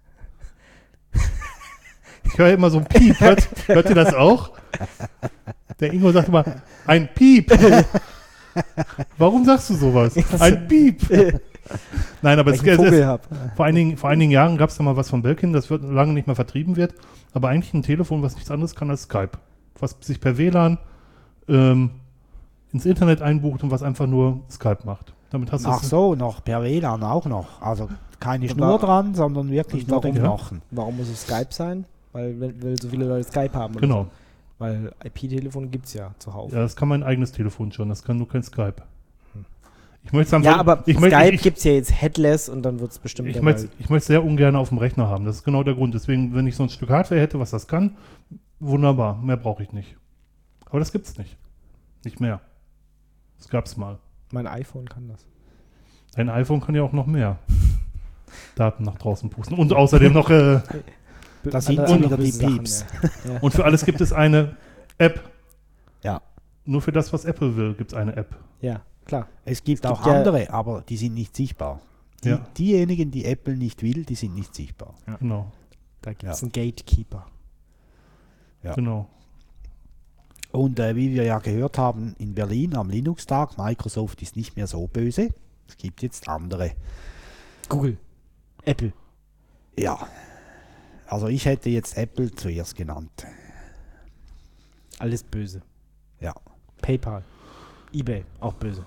Ich höre immer so ein Piep. Hört ihr das auch? Der Ingo sagt immer, ein Piep. Warum sagst du sowas? Ein Piep. Nein, aber vor einigen Jahren gab es da mal was von Belkin, das lange nicht mehr vertrieben wird. Aber eigentlich ein Telefon, was nichts anderes kann als Skype. Was sich per WLAN ins Internet einbucht und was einfach nur Skype macht. Damit hast noch per WLAN auch noch. Also keine Schnur dran, sondern wirklich nur den Knochen. Warum muss es Skype sein? Weil so viele Leute Skype haben. Genau. So. Weil IP-Telefon gibt es ja zuhauf. Ja, das kann mein eigenes Telefon schon, das kann nur kein Skype. Aber Skype gibt es ja jetzt headless und dann wird es bestimmt... Ich möchte es sehr ungern auf dem Rechner haben, das ist genau der Grund. Deswegen, wenn ich so ein Stück Hardware hätte, was das kann, wunderbar, mehr brauche ich nicht. Aber das gibt's nicht. Nicht mehr. Das gab's mal. Mein iPhone kann das. Ein iPhone kann ja auch noch mehr Daten nach draußen pusten. Und außerdem noch... das sind wieder die Pieps. Ja. Und für alles gibt es eine App. Ja. Nur für das, was Apple will, gibt es eine App. Ja, klar. Es gibt auch andere, aber die sind nicht sichtbar. Diejenigen, die Apple nicht will, die sind nicht sichtbar. Ja. Genau. Da gibt es einen Gatekeeper. Ja. Genau. Und wie wir ja gehört haben, in Berlin am Linux-Tag, Microsoft ist nicht mehr so böse. Es gibt jetzt andere. Google. Apple. Ja. Also ich hätte jetzt Apple zuerst genannt. Alles böse. Ja. PayPal. eBay, auch böse.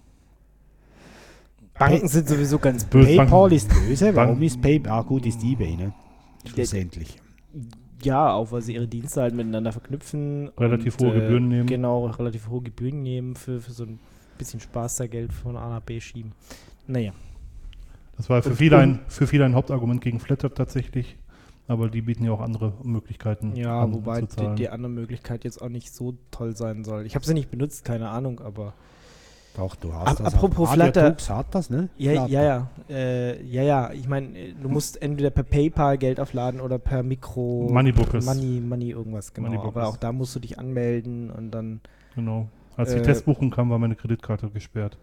Banken sind sowieso ganz böse. PayPal ist böse. Warum ist PayPal? Gut, ist eBay, ne? Schlussendlich. Ja, auch weil sie ihre Dienste halt miteinander verknüpfen. Relativ hohe Gebühren nehmen. Genau, relativ hohe Gebühren nehmen für so ein bisschen Spaß da Geld von A nach B schieben. Naja. Das war für viele ein Hauptargument gegen Flattop tatsächlich. Aber die bieten ja auch andere Möglichkeiten an, wobei die andere Möglichkeit jetzt auch nicht so toll sein soll. Ich habe sie nicht benutzt, keine Ahnung, aber... Doch, du hast das. Apropos Flutter... hat das, ne? Ja. Ich meine, du musst entweder per PayPal Geld aufladen oder per Mikro... Moneybookers. Money irgendwas, genau. Aber auch da musst du dich anmelden und dann... Genau. Als die Testbuchung kam, war meine Kreditkarte gesperrt.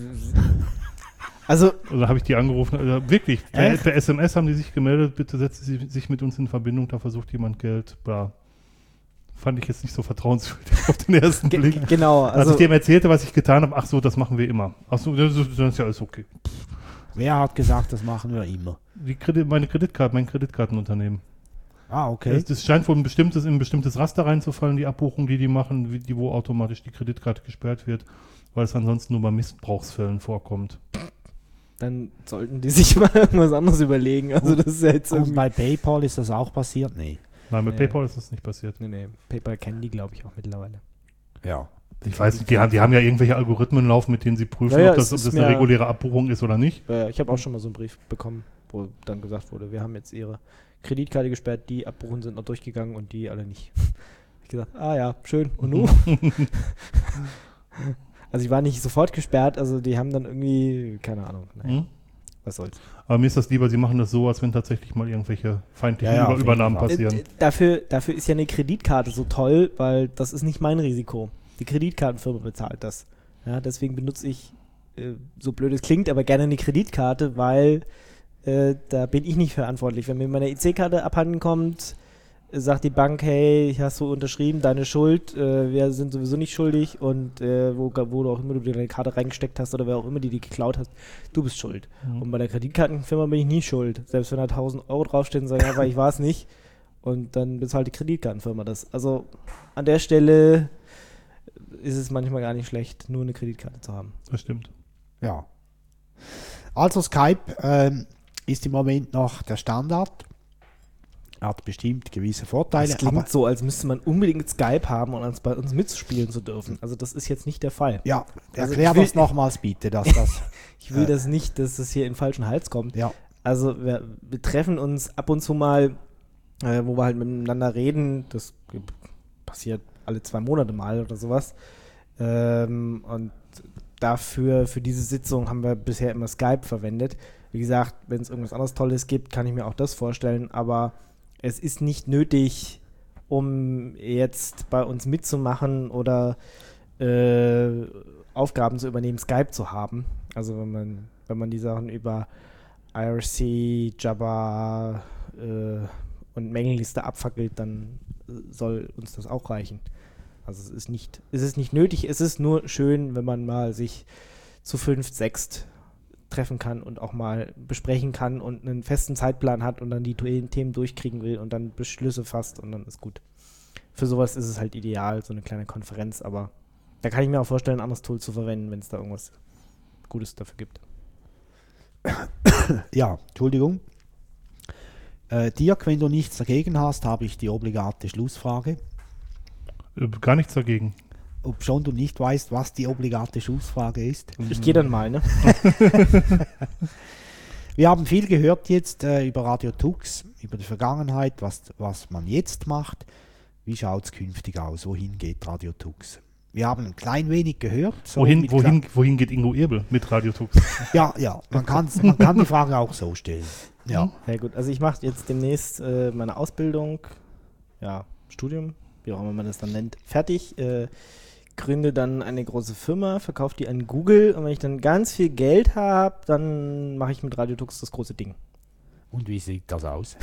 Also habe ich die angerufen, wirklich, per SMS haben die sich gemeldet, bitte setzen Sie sich mit uns in Verbindung, da versucht jemand Geld, bla. Fand ich jetzt nicht so vertrauenswürdig auf den ersten Blick. Genau. Als ich dem erzählte, was ich getan habe, ach so, das machen wir immer. Ach so, das ist ja alles okay. Wer hat gesagt, das machen wir immer? Mein Kreditkartenunternehmen. Ah, okay. Das scheint wohl in ein bestimmtes Raster reinzufallen, die Abbuchung, die machen, wo automatisch die Kreditkarte gesperrt wird, weil es ansonsten nur bei Missbrauchsfällen vorkommt. Dann sollten die sich mal irgendwas anderes überlegen. Also das ist ja jetzt und bei PayPal ist das auch passiert? Nee. Nein, mit PayPal ist das nicht passiert. Nee. PayPal kennen die, glaube ich, auch mittlerweile. Ja. Ich weiß nicht, die haben ja irgendwelche Algorithmen laufen, mit denen sie prüfen, ob das eine reguläre Abbuchung ist oder nicht. Ich habe auch schon mal so einen Brief bekommen, wo dann gesagt wurde, wir haben jetzt ihre Kreditkarte gesperrt, die Abbuchungen sind noch durchgegangen und die alle nicht. Ich gesagt, ja, schön. Und nun? Also ich war nicht sofort gesperrt, also die haben dann irgendwie, keine Ahnung, was soll's. Aber mir ist das lieber, sie machen das so, als wenn tatsächlich mal irgendwelche feindlichen Übernahmen passieren. Dafür ist ja eine Kreditkarte so toll, weil das ist nicht mein Risiko. Die Kreditkartenfirma bezahlt das. Ja, deswegen benutze ich, so blöd es klingt, aber gerne eine Kreditkarte, weil da bin ich nicht verantwortlich. Wenn mir meine EC-Karte abhanden kommt, sagt die Bank, hey, hast du unterschrieben, deine Schuld, wir sind sowieso nicht schuldig und wo du auch immer du deine Karte reingesteckt hast oder wer auch immer die geklaut hast, du bist schuld. Mhm. Und bei der Kreditkartenfirma bin ich nie schuld. Selbst wenn da 1.000 Euro draufstehen und sagen, ja, aber ich war es nicht. Und dann bezahlt die Kreditkartenfirma das. Also an der Stelle ist es manchmal gar nicht schlecht, nur eine Kreditkarte zu haben. Das stimmt. Ja. Also Skype ist im Moment noch der Standard. Hat bestimmt gewisse Vorteile. Es klingt so, als müsste man unbedingt Skype haben, um bei uns mitspielen zu dürfen. Also das ist jetzt nicht der Fall. Ja, erklär das nochmals bitte. Dass das ich will das nicht, dass das hier in den falschen Hals kommt. Ja. Also wir treffen uns ab und zu mal, wo wir halt miteinander reden. Das passiert alle 2 Monate mal oder sowas. Und für diese Sitzung haben wir bisher immer Skype verwendet. Wie gesagt, wenn es irgendwas anderes Tolles gibt, kann ich mir auch das vorstellen, aber es ist nicht nötig, um jetzt bei uns mitzumachen oder Aufgaben zu übernehmen, Skype zu haben. Also wenn man die Sachen über IRC, Jabber und Mailingliste abfackelt, dann soll uns das auch reichen. Also es ist nicht nötig, es ist nur schön, wenn man mal sich zu 5, 6 treffen kann und auch mal besprechen kann und einen festen Zeitplan hat und dann die Themen durchkriegen will und dann Beschlüsse fasst und dann ist gut. Für sowas ist es halt ideal, so eine kleine Konferenz, aber da kann ich mir auch vorstellen, ein anderes Tool zu verwenden, wenn es da irgendwas Gutes dafür gibt. Ja, Entschuldigung. Dirk, wenn du nichts dagegen hast, habe ich die obligate Schlussfrage. Gar nichts dagegen. Ob schon du nicht weißt, was die obligate Schlussfrage ist. Ich gehe dann mal, ne? Wir haben viel gehört jetzt über Radio Tux, über die Vergangenheit, was man jetzt macht. Wie schaut es künftig aus? Wohin geht Radio Tux? Wir haben ein klein wenig gehört. So wohin geht Ingo Irbel mit Radio Tux? Ja, man kann die Frage auch so stellen. Ja. Sehr gut. Also ich mache jetzt demnächst meine Ausbildung, Studium, wie auch immer man das dann nennt, fertig. Gründe dann eine große Firma, verkaufe die an Google und wenn ich dann ganz viel Geld habe, dann mache ich mit Radio Tux das große Ding. Und wie sieht das aus?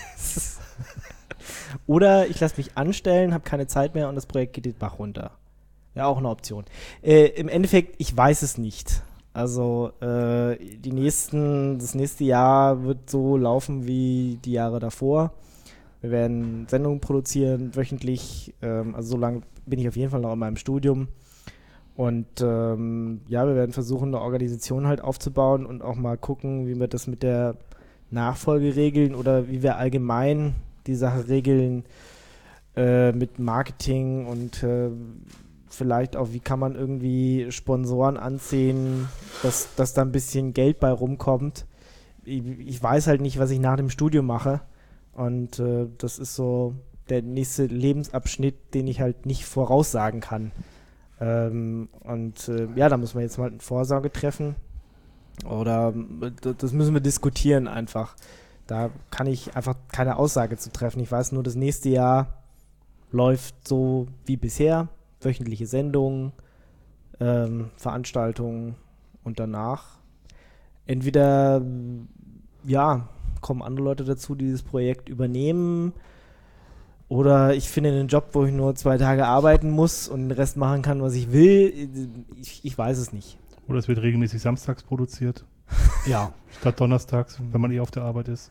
Oder ich lasse mich anstellen, habe keine Zeit mehr und das Projekt geht den Bach runter. Ja, auch eine Option. Im Endeffekt, ich weiß es nicht. Also das nächste Jahr wird so laufen wie die Jahre davor. Wir werden Sendungen produzieren, wöchentlich, also so lange bin ich auf jeden Fall noch in meinem Studium. Und wir werden versuchen, eine Organisation halt aufzubauen und auch mal gucken, wie wir das mit der Nachfolge regeln oder wie wir allgemein die Sache regeln mit Marketing und vielleicht auch, wie kann man irgendwie Sponsoren anziehen, dass da ein bisschen Geld bei rumkommt. ich weiß halt nicht, was ich nach dem Studium mache. Und das ist so der nächste Lebensabschnitt, den ich halt nicht voraussagen kann. Da muss man jetzt mal eine Vorsorge treffen. Oder das müssen wir diskutieren einfach. Da kann ich einfach keine Aussage zu treffen. Ich weiß nur, das nächste Jahr läuft so wie bisher. Wöchentliche Sendungen, Veranstaltungen und danach entweder kommen andere Leute dazu, die dieses Projekt übernehmen, oder ich finde einen Job, wo ich nur 2 Tage arbeiten muss und den Rest machen kann, was ich will. Ich weiß es nicht. Oder es wird regelmäßig samstags produziert. Ja. Statt donnerstags, wenn man auf der Arbeit ist.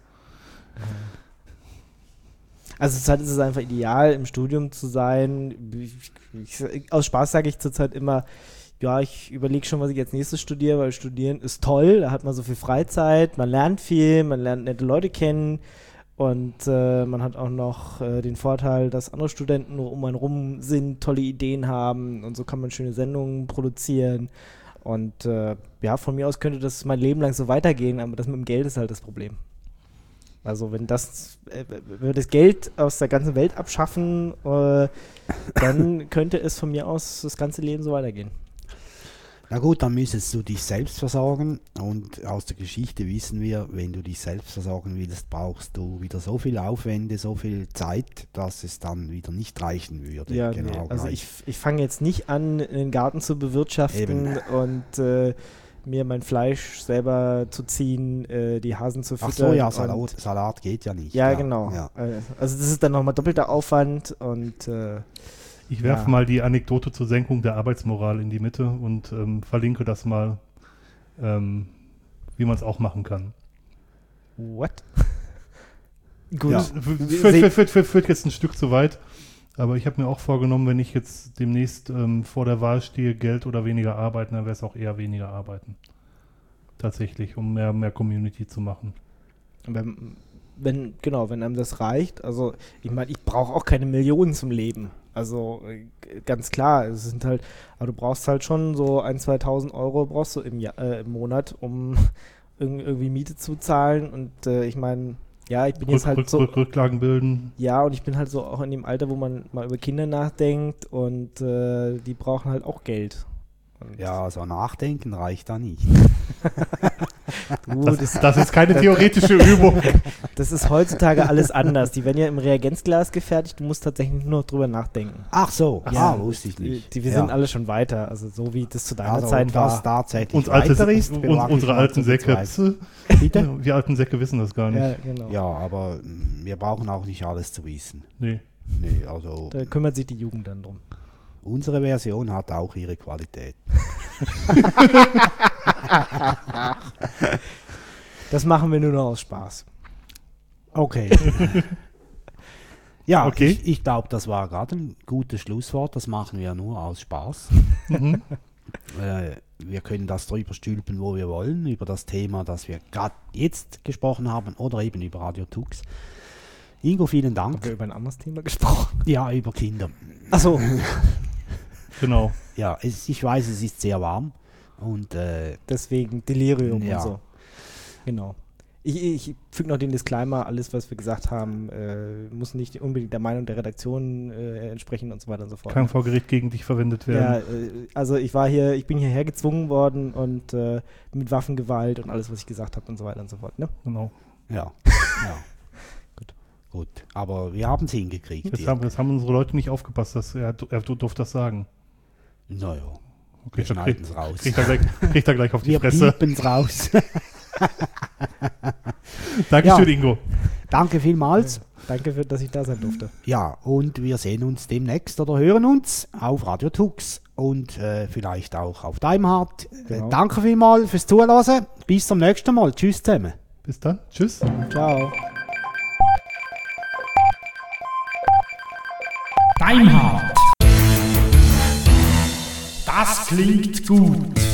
Also zurzeit ist es einfach ideal, im Studium zu sein. Aus Spaß sage ich zurzeit immer, ja, ich überlege schon, was ich jetzt nächstes studiere, weil Studieren ist toll, da hat man so viel Freizeit, man lernt viel, man lernt nette Leute kennen und man hat auch noch den Vorteil, dass andere Studenten um einen rum sind, tolle Ideen haben und so kann man schöne Sendungen produzieren und von mir aus könnte das mein Leben lang so weitergehen, aber das mit dem Geld ist halt das Problem. Also wenn wir das Geld aus der ganzen Welt abschaffen, dann könnte es von mir aus das ganze Leben so weitergehen. Na gut, dann müsstest du dich selbst versorgen und aus der Geschichte wissen wir, wenn du dich selbst versorgen willst, brauchst du wieder so viel Aufwände, so viel Zeit, dass es dann wieder nicht reichen würde. Ja, genau, nee. Also ich fange jetzt nicht an, den Garten zu bewirtschaften und mir mein Fleisch selber zu ziehen, die Hasen zu füttern. Ach so, ja, Salat geht ja nicht. Ja, genau. Ja. Also das ist dann nochmal doppelter Aufwand und ich werfe mal die Anekdote zur Senkung der Arbeitsmoral in die Mitte und verlinke das mal, wie man es auch machen kann. What? Gut. Ja, führt jetzt ein Stück zu weit, aber ich habe mir auch vorgenommen, wenn ich jetzt demnächst vor der Wahl stehe, Geld oder weniger arbeiten, dann wäre es auch eher weniger arbeiten. Tatsächlich, um mehr Community zu machen. Wenn einem das reicht, also ich meine, ich brauche auch keine Millionen zum Leben. Also ganz klar, es sind halt, aber du brauchst halt schon so 1.000, 2.000 Euro brauchst du im Monat, um irgendwie Miete zu zahlen und ich meine, ja, ich bin jetzt halt so... Rücklagen bilden. Ja, und ich bin halt so auch in dem Alter, wo man mal über Kinder nachdenkt und die brauchen halt auch Geld. Und ja, so nachdenken reicht da nicht. Das ist keine theoretische Übung. Das ist heutzutage alles anders. Die werden ja im Reagenzglas gefertigt, du musst tatsächlich nur noch drüber nachdenken. Ach so, ja, wusste ich nicht. Wir sind alle schon weiter, also so wie das zu deiner Zeit war. Was tatsächlich weiter ist, unsere alten Säcke. Bitte? Die alten Säcke wissen das gar nicht. Ja, genau. Ja, aber wir brauchen auch nicht alles zu wissen. Nee, also... Da kümmert sich die Jugend dann drum. Unsere Version hat auch ihre Qualität. Das machen wir nur noch aus Spaß. Okay. Ja, okay. Ich glaube, das war gerade ein gutes Schlusswort. Das machen wir nur aus Spaß. Wir können das drüber stülpen, wo wir wollen, über das Thema, das wir gerade jetzt gesprochen haben oder eben über Radio Tux. Ingo, vielen Dank. Haben wir über ein anderes Thema gesprochen? Ja, über Kinder. Ach so. Genau. Ja, ich weiß, es ist sehr warm und deswegen Delirium ja. und so. Genau. Ich füge noch den Disclaimer, alles, was wir gesagt haben, muss nicht unbedingt der Meinung der Redaktion entsprechen und so weiter und so fort. Kann vor Gericht gegen dich verwendet werden. Ja, also ich bin hierher gezwungen worden und mit Waffengewalt und alles, was ich gesagt habe und so weiter und so fort. Ne? Genau. Ja. Gut, aber wir haben es hingekriegt. Jetzt haben unsere Leute nicht aufgepasst, dass er durfte das sagen. Naja, okay, wir schneiden es raus. Kriegt er gleich auf die Fresse. Wir piepen es raus. Dankeschön, Ingo. Danke vielmals. Danke, dass ich da sein durfte. Ja, und wir sehen uns demnächst oder hören uns auf Radio Tux und vielleicht auch auf Daimhardt. Genau. Danke vielmals fürs Zuhören. Bis zum nächsten Mal. Tschüss zusammen. Bis dann. Tschüss. Ciao. Daimhardt. Das klingt gut.